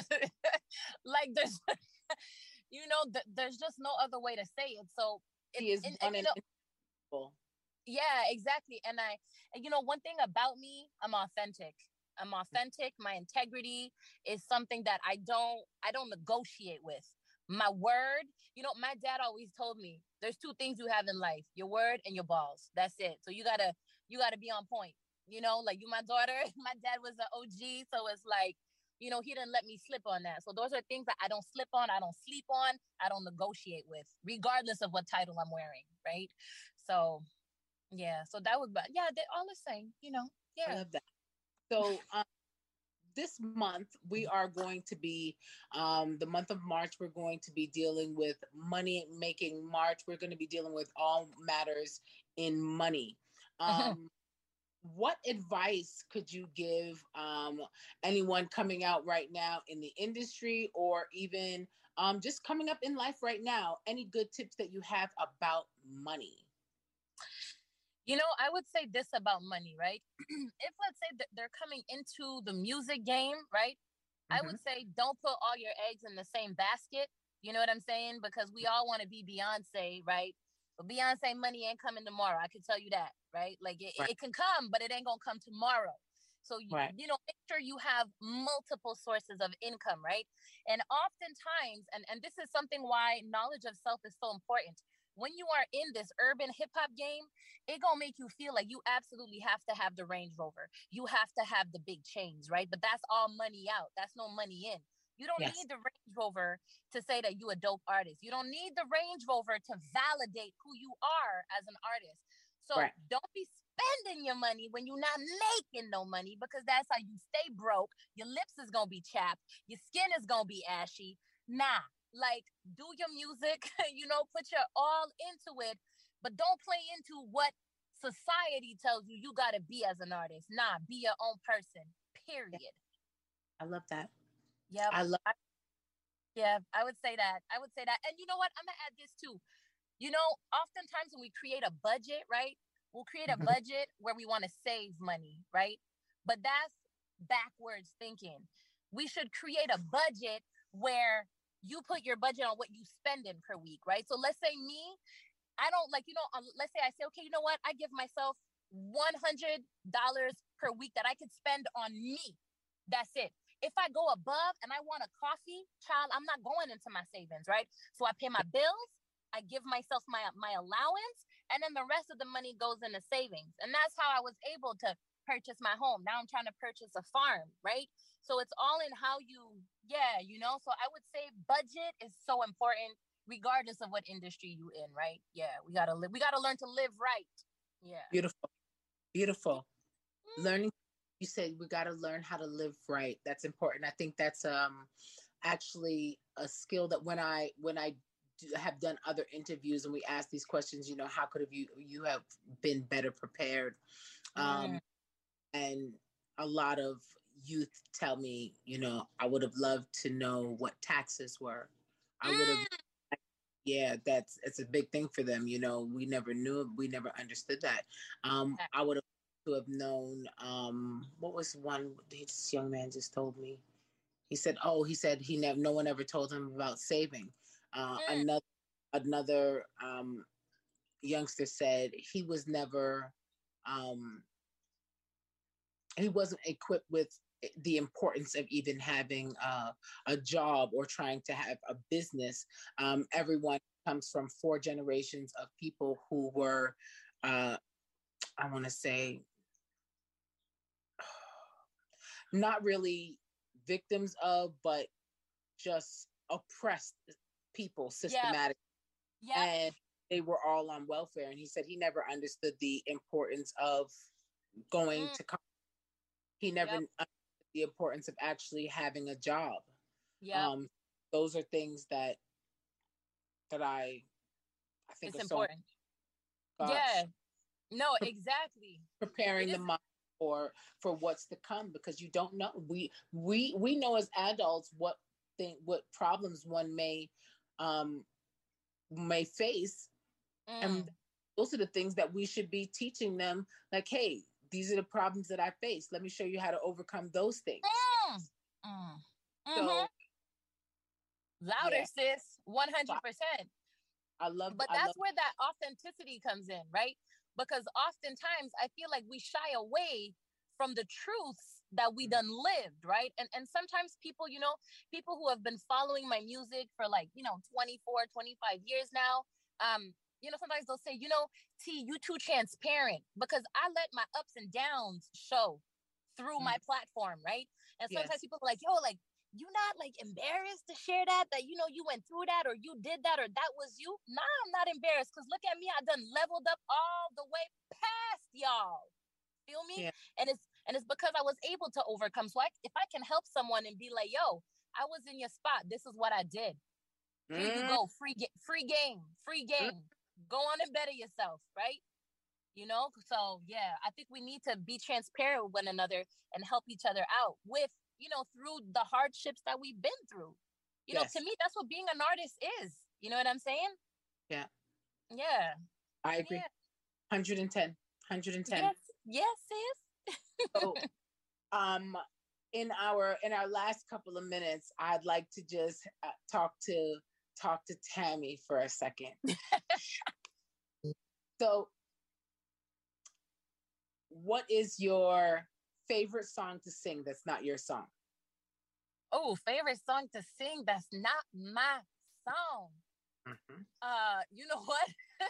Like there's, you know, th- there's just no other way to say it. So it He is and, one and, you in- know, yeah, exactly. And I, and you know, one thing about me, I'm authentic. I'm authentic. My integrity is something that I don't, I don't negotiate with. My word, you know, my dad always told me there's two things you have in life, your word and your balls. That's it. So you gotta, you gotta be on point. You know, like you, my daughter, my dad was an O G. So it's like, you know, he didn't let me slip on that. So those are things that I don't slip on. I don't sleep on. I don't negotiate with, regardless of what title I'm wearing. Right. So, yeah. So that was, but yeah, they're all the same, you know? Yeah. I love that. So, um, this month we are going to be um, the month of March. We're going to be dealing with money making March. We're going to be dealing with all matters in money. Um, what advice could you give um, anyone coming out right now in the industry, or even um, just coming up in life right now? Any good tips that you have about money? You know, I would say this about money, right? If let's say that they're coming into the music game, right? Mm-hmm. I would say don't put all your eggs in the same basket. You know what I'm saying? Because we all want to be Beyonce, right? But Beyonce money ain't coming tomorrow. I can tell you that, right? Like it, right. it can come, but it ain't gonna come tomorrow. So, you, right. you know, make sure you have multiple sources of income, right? And oftentimes, and, and this is something why knowledge of self is so important. When you are in this urban hip hop game, it gonna make you feel like you absolutely have to have the Range Rover. You have to have the big chains, right? But that's all money out. That's no money in. You don't yes. need the Range Rover to say that you a dope artist. You don't need the Range Rover to validate who you are as an artist. So right. don't be spending your money when you're not making no money, because that's how you stay broke. Your lips is gonna be chapped. Your skin is gonna be ashy. Nah. Like, do your music, you know, put your all into it, but don't play into what society tells you you got to be as an artist. Nah, be your own person, period. I love that. Yeah. I love I, Yeah, I would say that. I would say that. And you know what? I'm going to add this too. You know, oftentimes when we create a budget, right? We'll create a budget where we want to save money, right? But that's backwards thinking. We should create a budget where you put your budget on what you spend in per week, right? So let's say me, I don't like, you know, um, let's say I say, okay, you know what? I give myself one hundred dollars per week that I could spend on me. That's it. If I go above and I want a coffee, child, I'm not going into my savings, right? So I pay my bills, I give myself my, my allowance, and then the rest of the money goes into savings. And that's how I was able to purchase my home. Now I'm trying to purchase a farm, right? So it's all in how you, yeah, you know, so I would say budget is so important regardless of what industry you in, right? Yeah, we got to live, we got to learn to live right. Yeah. Beautiful. Beautiful. Mm. Learning, you said we got to learn how to live right. That's important. I think that's um actually a skill that when I, when I do, have done other interviews and we ask these questions, you know, how could have you, you have been better prepared? Um, mm. And a lot of youth tell me, you know, I would have loved to know what taxes were. I would have, mm. yeah, that's, it's a big thing for them. You know, we never knew, we never understood that. Um, I would have to have known, um, what was one, this young man just told me, he said, oh, he said he never, no one ever told him about saving. Uh, mm. Another, another, um, youngster said he was never, um, he wasn't equipped with the importance of even having uh, a job or trying to have a business. Um, everyone comes from four generations of people who were, uh, I want to say, not really victims of, but just oppressed people systematically. Yeah. Yeah. And they were all on welfare. And he said he never understood the importance of going mm. to college. He never yep. understood the importance of actually having a job. Yeah. Um, those are things that that I I think it's are important. So, yeah. No, exactly. Preparing the mind for for what's to come, because you don't know. We we we know as adults what thing what problems one may um may face. Mm. And those are the things that we should be teaching them. Like, hey, these are the problems that I face. Let me show you how to overcome those things. Mm. Mm. So, Mhm. Louder, yeah. sis. one hundred percent. I love But I that's love- where that authenticity comes in, right? Because oftentimes I feel like we shy away from the truths that we done lived, right? And and sometimes people, you know, people who have been following my music for like, you know, twenty-four, twenty-five years now, um, you know, sometimes they'll say, you know, T, you too transparent, because I let my ups and downs show through my platform, right? And sometimes Yes. people are like, yo, like, you not like embarrassed to share that, that, you know, you went through that or you did that or that was you? Nah, I'm not embarrassed, because look at me, I done leveled up all the way past y'all. Feel me? Yeah. And it's and it's because I was able to overcome. So I, if I can help someone and be like, yo, I was in your spot, this is what I did. Here you Mm. go, free ga- free game, free game. Go on and better yourself, right? You know, so yeah, I think we need to be transparent with one another and help each other out with, you know, through the hardships that we've been through. You Yes. know, to me, that's what being an artist is. You know what I'm saying? Yeah. Yeah. I agree. Yeah. one hundred ten. one hundred ten. Yes, yes, sis. So, um, in our in our last couple of minutes, I'd like to just uh, talk to talk to Tammy for a second. So, what is your favorite song to sing that's not your song? Oh, favorite song to sing that's not my song. Mm-hmm. Uh, you know what?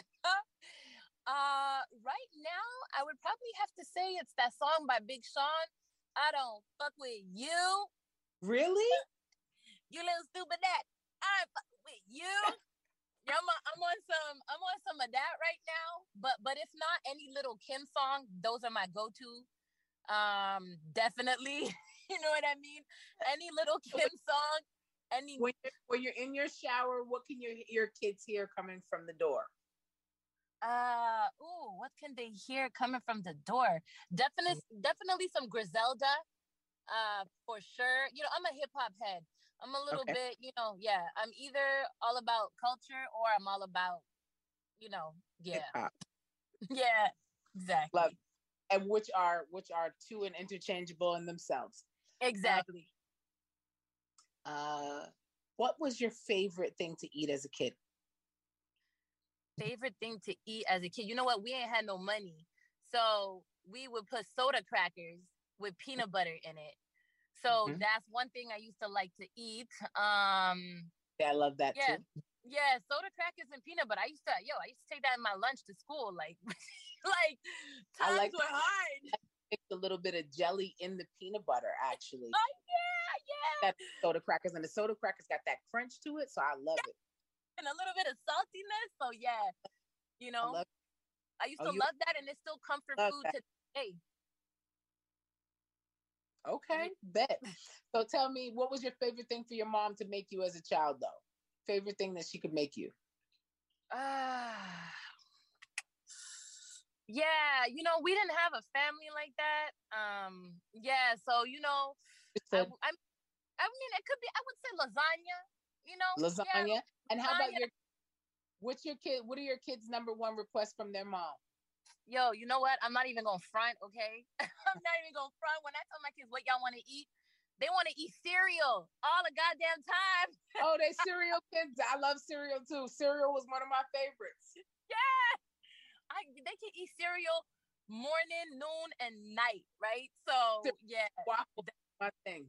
uh, right now, I would probably have to say it's that song by Big Sean. I don't fuck with you. Really? You little stupid that. I ain't fuck with you. Yeah, I'm, on- I'm on some. I'm on some of that right now. But but if not any Little Kim song, those are my go-to. Um, definitely. You know what I mean? Any Little Kim song. Any When you're, when you're in your shower, what can your your kids hear coming from the door? Uh, ooh, what can they hear coming from the door? Definitely, definitely some Griselda. Uh, for sure. You know, I'm a hip hop head. I'm a little Okay. bit, you know, yeah. I'm either all about culture or I'm all about, you know, yeah, Hip-hop. yeah, exactly, Love. And which are which are two and interchangeable in themselves. exactly. Uh, what was your favorite thing to eat as a kid? Favorite thing to eat as a kid? You know what? We ain't had no money, so we would put soda crackers with peanut butter in it. So Mhm. that's one thing I used to like to eat. Um, Yeah, I love that yeah, too. yeah, soda crackers and peanut butter. I used to, yo, I used to take that in my lunch to school. Like, like I times like were hard. Mix a little bit of jelly in the peanut butter, actually. Oh yeah, yeah. That soda crackers, and the soda crackers got that crunch to it, so I love it. And a little bit of saltiness. So yeah, you know, I love. I used Oh, to you love that, and it's still comfort love food that. today. Okay, bet. So tell me, what was your favorite thing for your mom to make you as a child, though? Favorite thing that she could make you? Ah, yeah, you know, we didn't have a family like that. Um, yeah, so you know, I, Just a I, I mean, it could be. I would say lasagna. You know, lasagna. Yeah, And how about lasagna. your? What's your kid? What are your kids' number one requests from their mom? Yo, you know what? I'm not even gonna front, okay? I'm not even gonna front. When I tell my kids what y'all want to eat, they want to eat cereal all the goddamn time. Oh, they cereal kids. I love cereal too. Cereal was one of my favorites. Yeah, I they can eat cereal morning, noon, and night, right? So yeah, Waffle, my thing.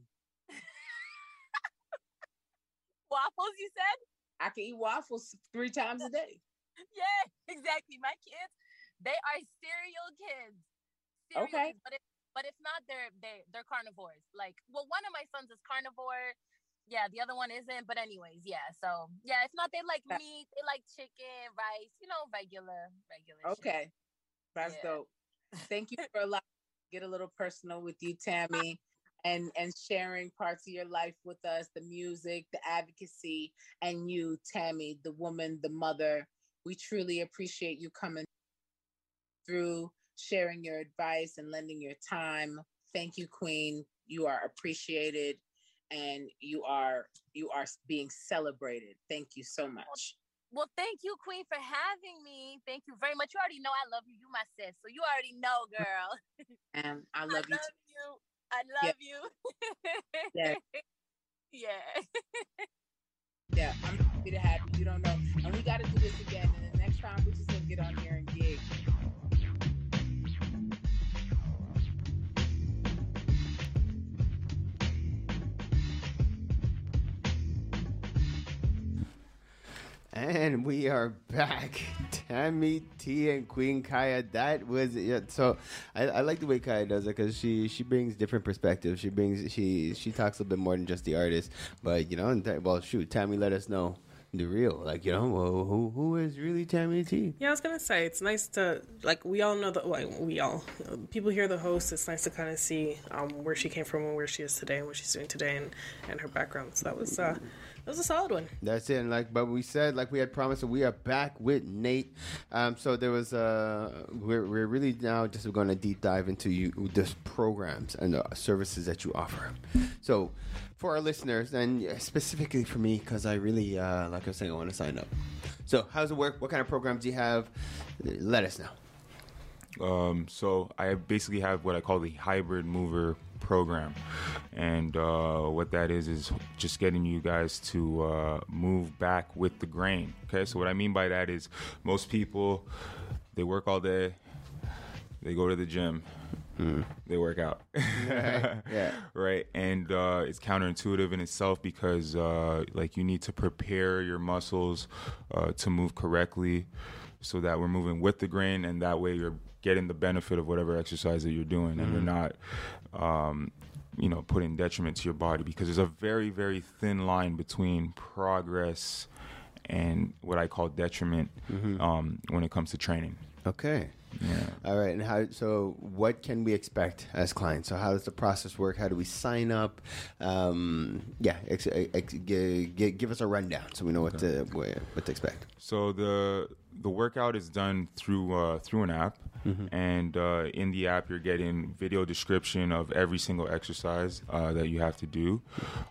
waffles. You said? I can eat waffles three times a day. Yeah, exactly. My kids, they are cereal kids. Cereal Okay. kids, but if but if not, they're they they're carnivores. Like, well, one of my sons is carnivore. Yeah, the other one isn't. But anyways, yeah. So yeah, if not, they like Yeah. meat. They like chicken, rice. You know, regular, regular. shit. Okay, that's Yeah. dope. Thank you for allowing me to get a little personal with you, Tammy, and and sharing parts of your life with us, the music, the advocacy, and you, Tammy, the woman, the mother. We truly appreciate you coming through, sharing your advice and lending your time. Thank you, Queen. You are appreciated, and you are you are being celebrated. Thank you so much. Well, thank you, Queen, for having me. Thank you very much. You already know I love you. You my sis, so you already know, girl. And I love I you. love too. you. I love you. Yeah. Yeah. Yeah, I'm happy to have you. You don't know. And we got to do this again. And the next time, we just going to get on here and gig. And we are back. Tammy T and Queen Kaya. That was yeah, so. I, I like the way Kaya does it because she she brings different perspectives. She brings she she talks a bit more than just the artist. But you know, and th- well, shoot, Tammy, let us know the real. Like you know, well, who who is really Tammy T? Yeah, I was gonna say it's nice to like we all know that like we all uh, people hear the host. It's nice to kind of see um, where she came from and where she is today and what she's doing today and, and her background. So that was. Uh, That was a solid one. That's it. And like, but we said, like we had promised, that we are back with Nate. Um, so there was, uh, we're we're really now just going to deep dive into you, the programs and the services that you offer. So for our listeners, and specifically for me, because I really, uh, like I was saying, I want to sign up. So how's it work? What kind of programs do you have? Let us know. Um, so I basically have what I call the hybrid mover program, and uh, what that is is just getting you guys to uh, move back with the grain. Okay, so what I mean by that is most people, they work all day, they go to the gym, mm. they work out, right. Yeah, right, and uh, it's counterintuitive in itself because uh, like you need to prepare your muscles uh, to move correctly, so that we're moving with the grain, and that way you're getting the benefit of whatever exercise that you're doing, and mm-hmm. you're not, um, you know, putting detriment to your body, because there's a very, very thin line between progress and what I call detriment mm-hmm. um, when it comes to training. Okay. Yeah. All right. And how? So, what can we expect as clients? So, how does the process work? How do we sign up? Um, yeah. Ex- ex- g- g- give us a rundown so we know what okay. to what to expect. So the the workout is done through uh, through an app, mm-hmm. and uh, in the app you're getting video description of every single exercise uh, that you have to do.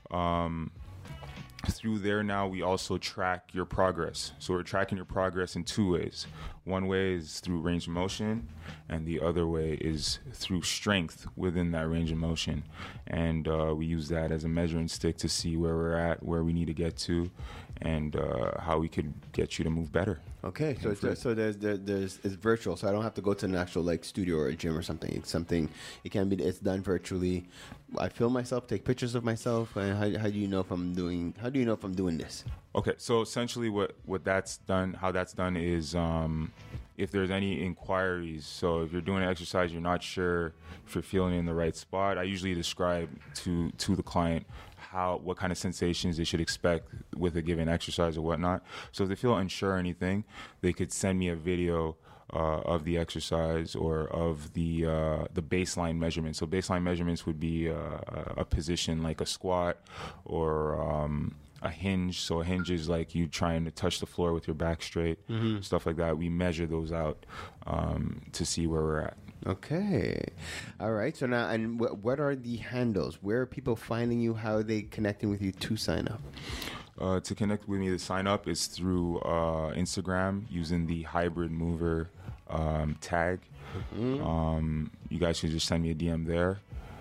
Um, Through there now, we also track your progress. So we're tracking your progress in two ways. One way is through range of motion, and the other way is through strength within that range of motion. And uh, we use that as a measuring stick to see where we're at, where we need to get to, and uh, how we could get you to move better. Okay, so it's, so there's there, there's it's virtual, so I don't have to go to an actual like studio or a gym or something. It's something it can be. It's done virtually. I film myself, take pictures of myself, and how, how do you know if I'm doing? How do you know if I'm doing this? Okay, so essentially, what what that's done, how that's done is, um, if there's any inquiries. So if you're doing an exercise, you're not sure if you're feeling in the right spot. I usually describe to to the client how what kind of sensations they should expect with a given exercise or whatnot. So if they feel unsure or anything, they could send me a video uh, of the exercise or of the uh, the baseline measurements. So baseline measurements would be uh, a position like a squat or um, a hinge. So a hinge is like you trying to touch the floor with your back straight, mm-hmm. stuff like that. We measure those out um, to see where we're at. Okay. All right. So now, and wh- what are the handles? Where are people finding you? How are they connecting with you to sign up? Uh, to connect with me to sign up is through uh, Instagram using the hybrid mover um, tag. Mm-hmm. Um, you guys should just send me a D M there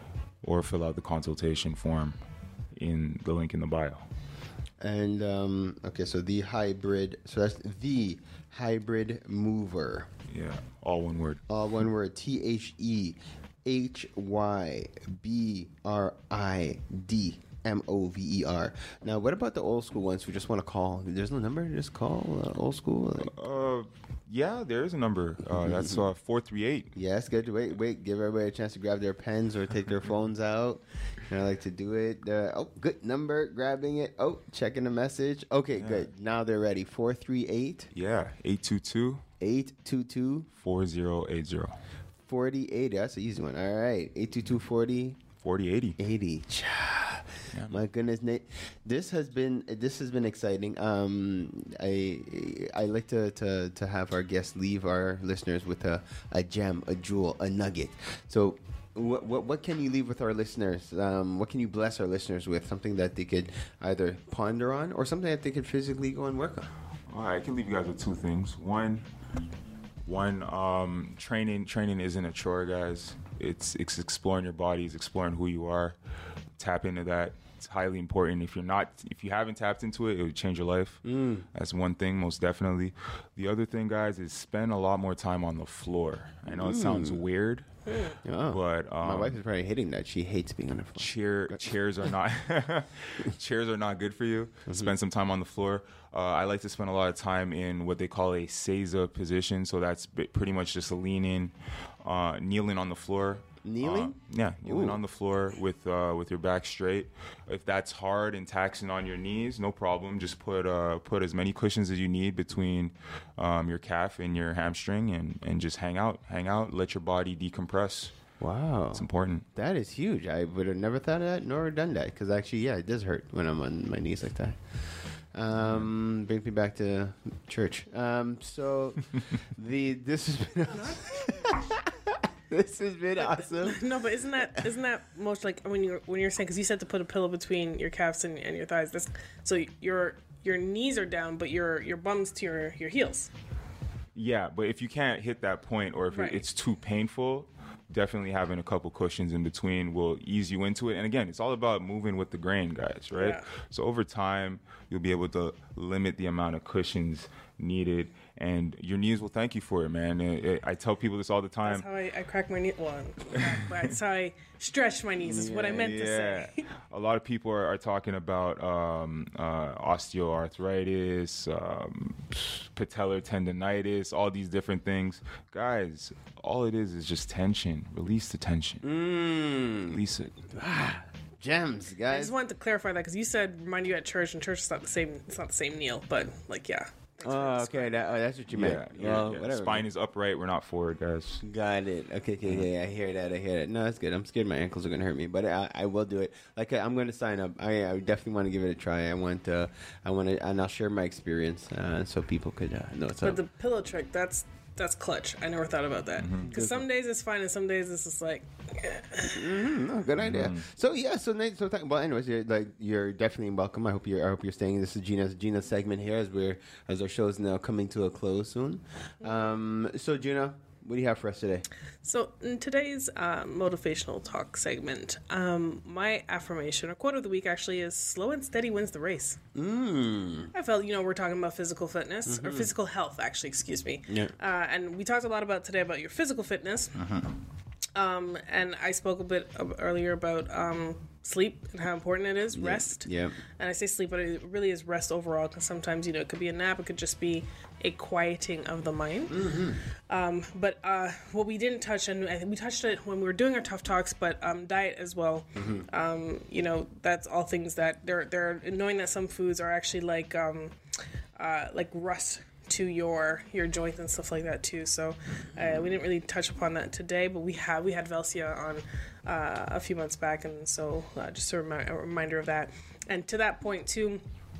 or fill out the consultation form in the link in the bio. And, um, okay, so the hybrid, so that's the hybrid mover. Yeah, all one word. All one word. T H E H Y B R I D M O V E R. Now, what about the old school ones who just want to call? There's no number? Just call uh, old school? Like? Uh, yeah, there is a number. Uh, that's uh, four three eight. Yes, good. Wait, wait. Give everybody a chance to grab their pens or take their phones out. And I like to do it. Uh, oh, good number. Grabbing it. Oh, checking the message. Okay, yeah. Good. Now they're ready. four three eight. Yeah, eight two two. eight two two. four zero eight zero. forty eighty. That's an easy one. All right. eight two two forty. forty eighty. eighty. Yeah. My goodness, Nate. This has been this has been exciting. Um, I I like to, to, to have our guests leave our listeners with a, a gem, a jewel, a nugget. So what what what can you leave with our listeners? Um, what can you bless our listeners with? Something that they could either ponder on or something that they could physically go and work on. All right, I can leave you guys with two things. One, one, um, training. Training isn't a chore, guys. It's it's exploring your body, it's exploring who you are. Tap into that. It's highly important. If you're not, if you haven't tapped into it, it would change your life. Mm. That's one thing, most definitely. The other thing, guys, is spend a lot more time on the floor. I know it sounds Mm. weird, Oh. but um, My wife is probably hating that. She hates being on the floor. Chair chairs are not chairs are not good for you. Mm-hmm. Spend some time on the floor. Uh, I like to spend a lot of time in what they call a seiza position. So that's b- pretty much just a leaning, uh, kneeling on the floor. Kneeling? Uh, yeah, kneeling Ooh. on the floor with uh, with your back straight. If that's hard and taxing on your knees, no problem. Just put uh, put as many cushions as you need between um, your calf and your hamstring, and, and just hang out, hang out. Let your body decompress. Wow. It's important. That is huge. I would have never thought of that nor done that because actually, yeah, it does hurt when I'm on my knees like that. Um, brings me back to church. Um, so the this has been this has been awesome. No, but isn't that isn't that most like when you're when you're saying because you said to put a pillow between your calves and, and your thighs. That's so your your knees are down, but your your bum's to your your heels. Yeah, but if you can't hit that point or if Right. it, it's too painful, definitely having a couple cushions in between will ease you into it. And again, it's all about moving with the grain, guys, right? Yeah. So over time, you'll be able to limit the amount of cushions needed, and your knees will thank you for it, man. It- it- I tell people this all the time. That's how I, I crack my knee. Well, that's how I stretch my knees. Is what I meant to say. A lot of people are, are talking about um, uh, osteoarthritis, um, patellar tendonitis, all these different things. Guys, all it is is just tension. Release the tension. Mm. Release it. Gems, I guys. just wanted to clarify that because you said remind you at church, and church is not the same. It's not the same kneel, but like yeah. Oh, okay. That, oh, that's what you Yeah, meant. yeah, Well, yeah. whatever. Spine is upright. We're not forward, guys. Got it. Okay, okay, okay. I hear that. I hear that. No, that's good. I'm scared my ankles are gonna hurt me, but I, I will do it. Like I'm gonna sign up. I, I definitely want to give it a try. I want, uh, I want to, and I'll share my experience, uh, so people could uh, know what's But up. the pillow trick, that's that's clutch. I never thought about that because some days it's fine and some days it's just like. Mm-hmm. No, good idea. So yeah, so Nate, so th- well, anyways, you're like you're definitely welcome. I hope you're I hope you're staying. This is Gina's Gina's segment here as we're as our show is now coming to a close soon. Um, so Gina, what do you have for us today? So in today's uh, motivational talk segment, um, my affirmation or quote of the week actually is "Slow and steady wins the race." Mm. I felt you know we're talking about physical fitness or Mhm. physical health, actually. Excuse me. Yeah. Uh, and we talked a lot about today about your physical fitness. Um, and I spoke a bit of earlier about um, sleep and how important it is, Yeah. rest. Yeah. And I say sleep, but it really is rest overall because sometimes, you know, it could be a nap, it could just be a quieting of the mind. Mm-hmm. Um, but uh, what we didn't touch, and I think we touched it when we were doing our tough talks, but um, diet as well. Mhm. Um, you know, that's all things that they're, they're knowing that some foods are actually like, um, uh, like rust to your your joints and stuff like that too. So uh, we didn't really touch upon that today, but we have we had Velcia on uh, a few months back, and so uh, just a, remi- a reminder of that. And to that point too,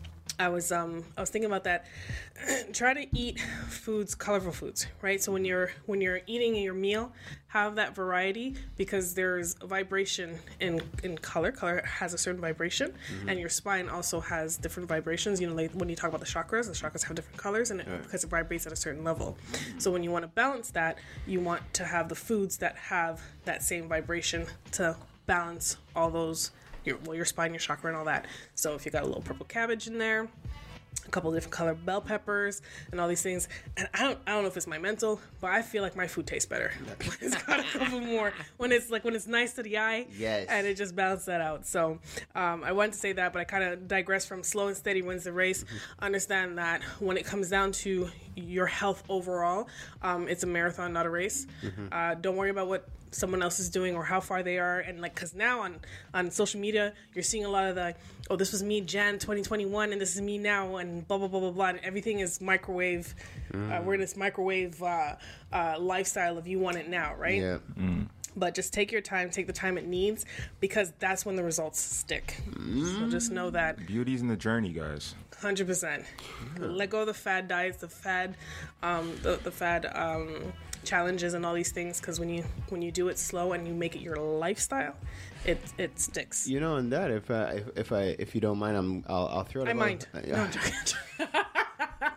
I was um I was thinking about that. Try to eat foods, colorful foods, right? So when you're when you're eating your meal, have that variety because there's vibration in in color. Color has a certain vibration, Mhm. and your spine also has different vibrations. You know, like when you talk about the chakras, the chakras have different colors, and it, Right. because it vibrates at a certain level. So when you want to balance that, you want to have the foods that have that same vibration to balance all those. Your, well, your spine, your chakra, and all that. So if you got a little purple cabbage in there, a couple of different colored bell peppers, and all these things, and I don't, I don't know if it's my mental, but I feel like my food tastes better. It's got a couple more when it's like when it's nice to the eye, Yes. and it just balances that out. So um, I wanted to say that, but I kind of digress from slow and steady wins the race. Understand that when it comes down to your health overall, um, it's a marathon, not a race. Mhm. Uh, don't worry about what someone else is doing or how far they are, and like because now on on social media you're seeing a lot of the oh this was me Jan twenty twenty-one and this is me now and blah blah blah blah blah, and everything is microwave. Uh, Mm. we're in this microwave uh, uh, lifestyle of you want it now, right? Yeah. But just take your time, take the time it needs, because that's when the results stick. So just know that Beauty's in the journey, guys. one hundred percent. Let go of the fad diets, the fad, um, the, the fad um, challenges, and all these things. Because when you when you do it slow and you make it your lifestyle, it it sticks. You know, and that if uh, if, if I if you don't mind, I'm I'll, I'll throw it. I about- mind. Uh, No, I'm joking.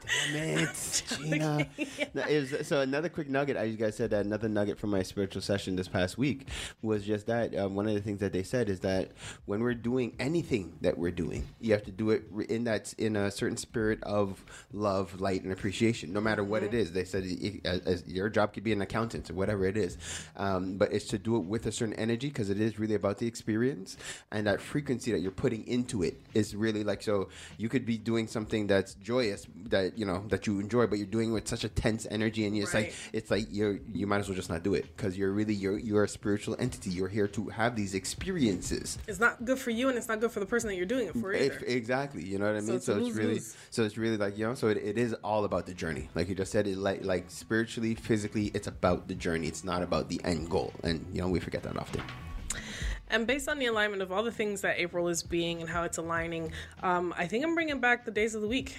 Damn it, Gina. No, it was- so another quick nugget. I you guys said that another nugget from my spiritual session this past week was just that um, one of the things that they said is that when we're doing anything that we're doing, you have to do it in that in a certain spirit of love, light, and appreciation. No matter what it is, they said it, as, as your job could be an accountant or whatever it is, um, but it's to do it with a certain energy because it is really about the experience and that frequency that you're putting into it is really like so. You could be doing something that's joyous that you know that you enjoy, but you're doing it with such a tense energy, and it's Right. like it's like you you might as well just not do it because you're really you're you're a spiritual entity. You're here to have these experiences. It's not good for you, and it's not good for the person that you're doing it for either. If- exactly, you know what I So mean. it's So a it's, really lose-lose. so it's really like you know. So it, it is all about the journey, like you just said. It like like spiritually, physically, it's about the journey. It's not about the end goal, and you know we forget that often. And based on the alignment of all the things that April is being and how it's aligning, um, I think I'm bringing back the days of the week.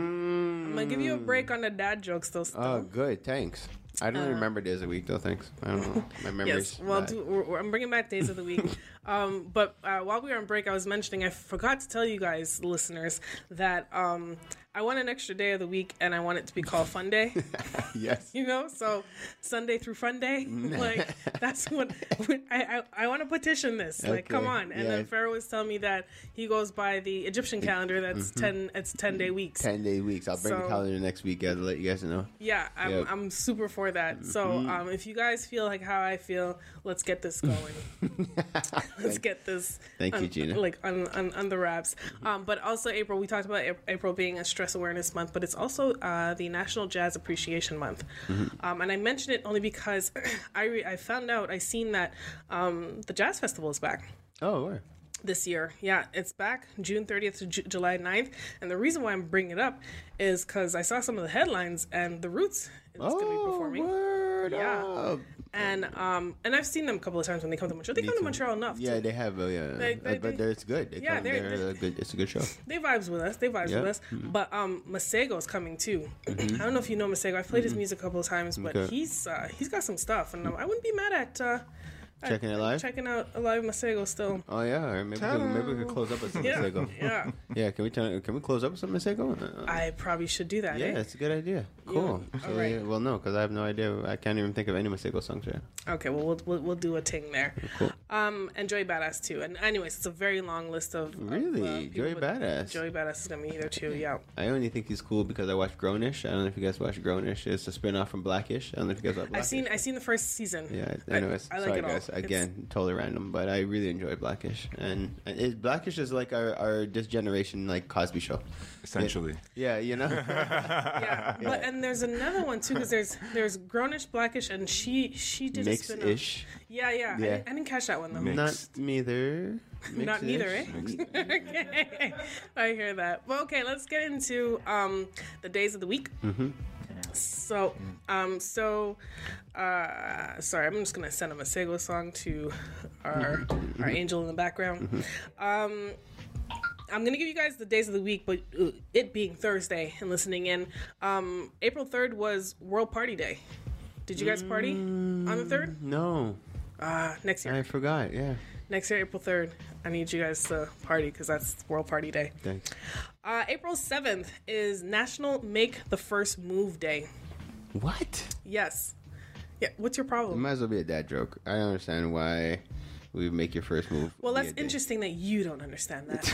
Mm. I'm gonna give you a break on the dad jokes, though. Still. Oh, good. Thanks. I don't Uh, remember days a week though. Thanks. I don't know. My memory's Yes, well, bad. do, we're, we're- I'm bringing back days of the week. um, but uh, while we were on break, I was mentioning I forgot to tell you guys, listeners, that um, I want an extra day of the week, and I want it to be called Fun Day. Yes. You know, so Sunday through Fun Day, like that's what I I, I want to petition this. Like, come Okay. on! And Yeah. then Pharaoh was telling me that he goes by the Egyptian calendar. That's Mhm. ten. It's ten day weeks. Ten day weeks. I'll bring So- the calendar next week, guys. I'll let you guys know. Yeah, I'm, Yep. I'm super for that. So Mhm. um, if you guys feel like how I feel, let's get this going. let's get this. Thank you, on- Gina. Like on, on, on the wraps. Um, but also April, we talked about Ap- April being a stress awareness month, but it's also uh, the National Jazz Appreciation Month. Mhm. Um, and I mentioned it only because I re- I found out I seen that um, the Jazz Festival is back. Oh, where? This year. Yeah, it's back June thirtieth to Ju- July ninth. And the reason why I'm bringing it up is because I saw some of the headlines and the Roots is going to be performing. Word yeah. up. And um and I've seen them a couple of times when they come to Montreal. They Me come to too. Montreal enough. Yeah, to- they have. Uh, yeah, They- they- Uh, but they- it's good. They yeah, come, they're- they're, they're- a good. It's a good show. They vibes with us. They vibes Yeah. with us. Mhm. But um Masego's coming too. Mhm. I don't know if you know Masego. I've played his Mhm. music a couple of times, but Okay. he's uh, he's got some stuff, and um, I wouldn't be mad at uh, at Checking it live? Checking out a live Masego still. Oh yeah, or maybe we could, maybe we could close up with some Yeah, Masego. yeah. yeah. Can we turn, can we close up with some Masego? Uh, I probably should do that. yeah, eh? it's a good idea. Cool. Yeah. So, All right. yeah, well, no, because I have no idea. I can't even think of any Masego songs yet. Okay, well, we'll we'll, we'll do a ting there. Cool. Um, and Joey Badass too. And anyways, it's a very long list of of, Really? uh, people Joey with- Badass? Joey Badass is gonna be there too. Yeah. I only think he's cool because I watched Grownish. I don't know if you guys watched Grownish. It's a spin off from Blackish. I don't know if you guys watched I've Blackish. seen I seen the first season. Yeah, I- anyways, I, like sorry it all. guys. It's- Again, totally random, but I really enjoy Blackish, and, and it, Blackish is like our, our this generation like Cosby Show, Essentially. Yeah, you know. yeah, but and there's another one too because there's there's Grownish, Blackish, and she she did a spin Mixed-ish. Yeah, yeah. I, Yeah. didn't, I didn't catch that one though. Not neither. Not neither, eh? Mixed-ish. Okay. I hear that. Well, okay, let's get into um, the days of the week. Mm-hmm. So, um, so, uh, sorry, I'm just gonna send a Masego song to our our angel in the background. Um, I'm gonna give you guys the days of the week, but uh, it being Thursday and listening in, um, April third was World Party Day. Did you guys party on the third? No. Uh, next year. I forgot. Yeah. Next year, April third. I need you guys to party because that's World Party Day. Thanks. Uh, April seventh is National Make the First Move Day. What? Yes. Yeah. What's your It problem? might as well be a dad joke. I don't understand why we would make your first move. Well, be that's a day. interesting that you don't understand that.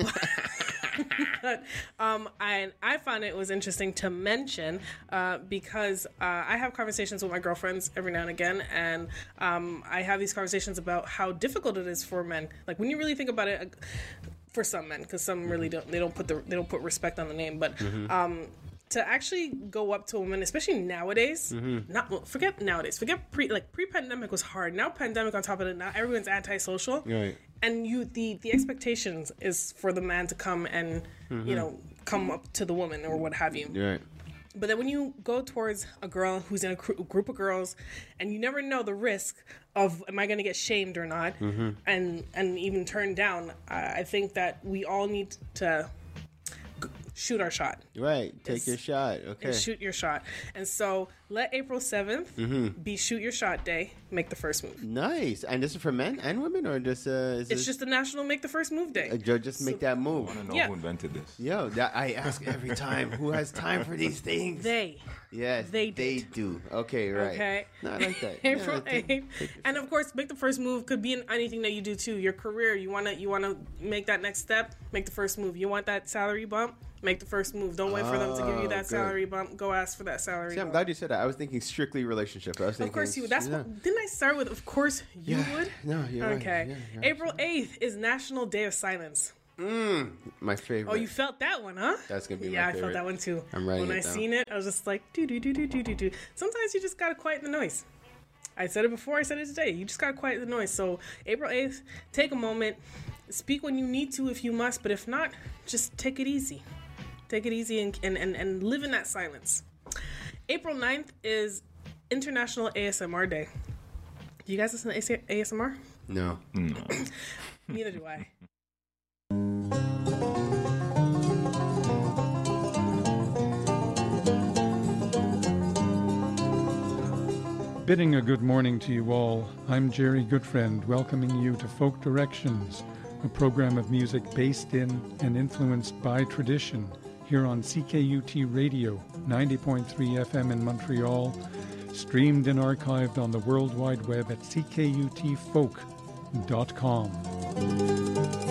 but um, I I found it was interesting to mention uh, because uh, I have conversations with my girlfriends every now and again, and um, I have these conversations about how difficult it is for men. Like when you really think about it, uh, for some men, because some really don't they don't put the they don't put respect on the name, but. Mhm. Um, to actually go up to a woman, especially nowadays, Mhm. not well, forget nowadays, forget pre like pre-pandemic was hard. Now pandemic on top of it, now everyone's antisocial, Right. and you the the expectations is for the man to come and Mhm. you know come up to the woman or what have you. Right. But then when you go towards a girl who's in a cr- group of girls, and you never know the risk of am I going to get shamed or not, Mhm. and and even turned down, I I think that we all need to g- shoot our shot. Right. Take It's- your shot. Okay. And shoot your shot. And so let April seventh Mhm. be shoot your shot day. Make the first move. Nice. And this is for men and women, or just uh, is It's this, just a national make the first move day. uh, Joe, just make that move. I want to know Yeah. who invented this. Yo, that I ask every time. Who has time for these things? They. Yes, They they do. Okay, right. Okay. No, I like that. April Yeah, take- eighth. And of course, make the first move could be in anything that you do too. Your career, you wanna you wanna make that next step, make the first move. You want that salary bump, make the first move. Don't wait for them to give you Oh, that good. salary bump. Go ask for that salary See, I'm bump. glad you said that. I was thinking strictly relationship. I was thinking, Of course you. That's yeah. what. Didn't I start with? Of course you Yeah. would. No, you're right. Okay. Yeah, you're April eighth is National Day of Silence. Mm, my favorite. Oh, you felt that one, huh? That's gonna be yeah, my I felt favorite. that one too. I'm writing When it I down. seen it, I was just like, do do do do do do do. Sometimes you just gotta quiet the noise. I said it before. I said it today. You just gotta quiet the noise. So April eighth, take a moment, speak when you need to if you must, but if not, just take it easy. Take it easy and and and, and live in that silence. April ninth is International A S M R Day. Do you guys listen to A S M R? No. No. Neither do I. Bidding a good morning to you all, I'm Jerry Goodfriend, welcoming you to Folk Directions, a program of music based in and influenced by tradition, here on C K U T Radio, ninety point three F M in Montreal, streamed and archived on the World Wide Web at c k u t folk dot com.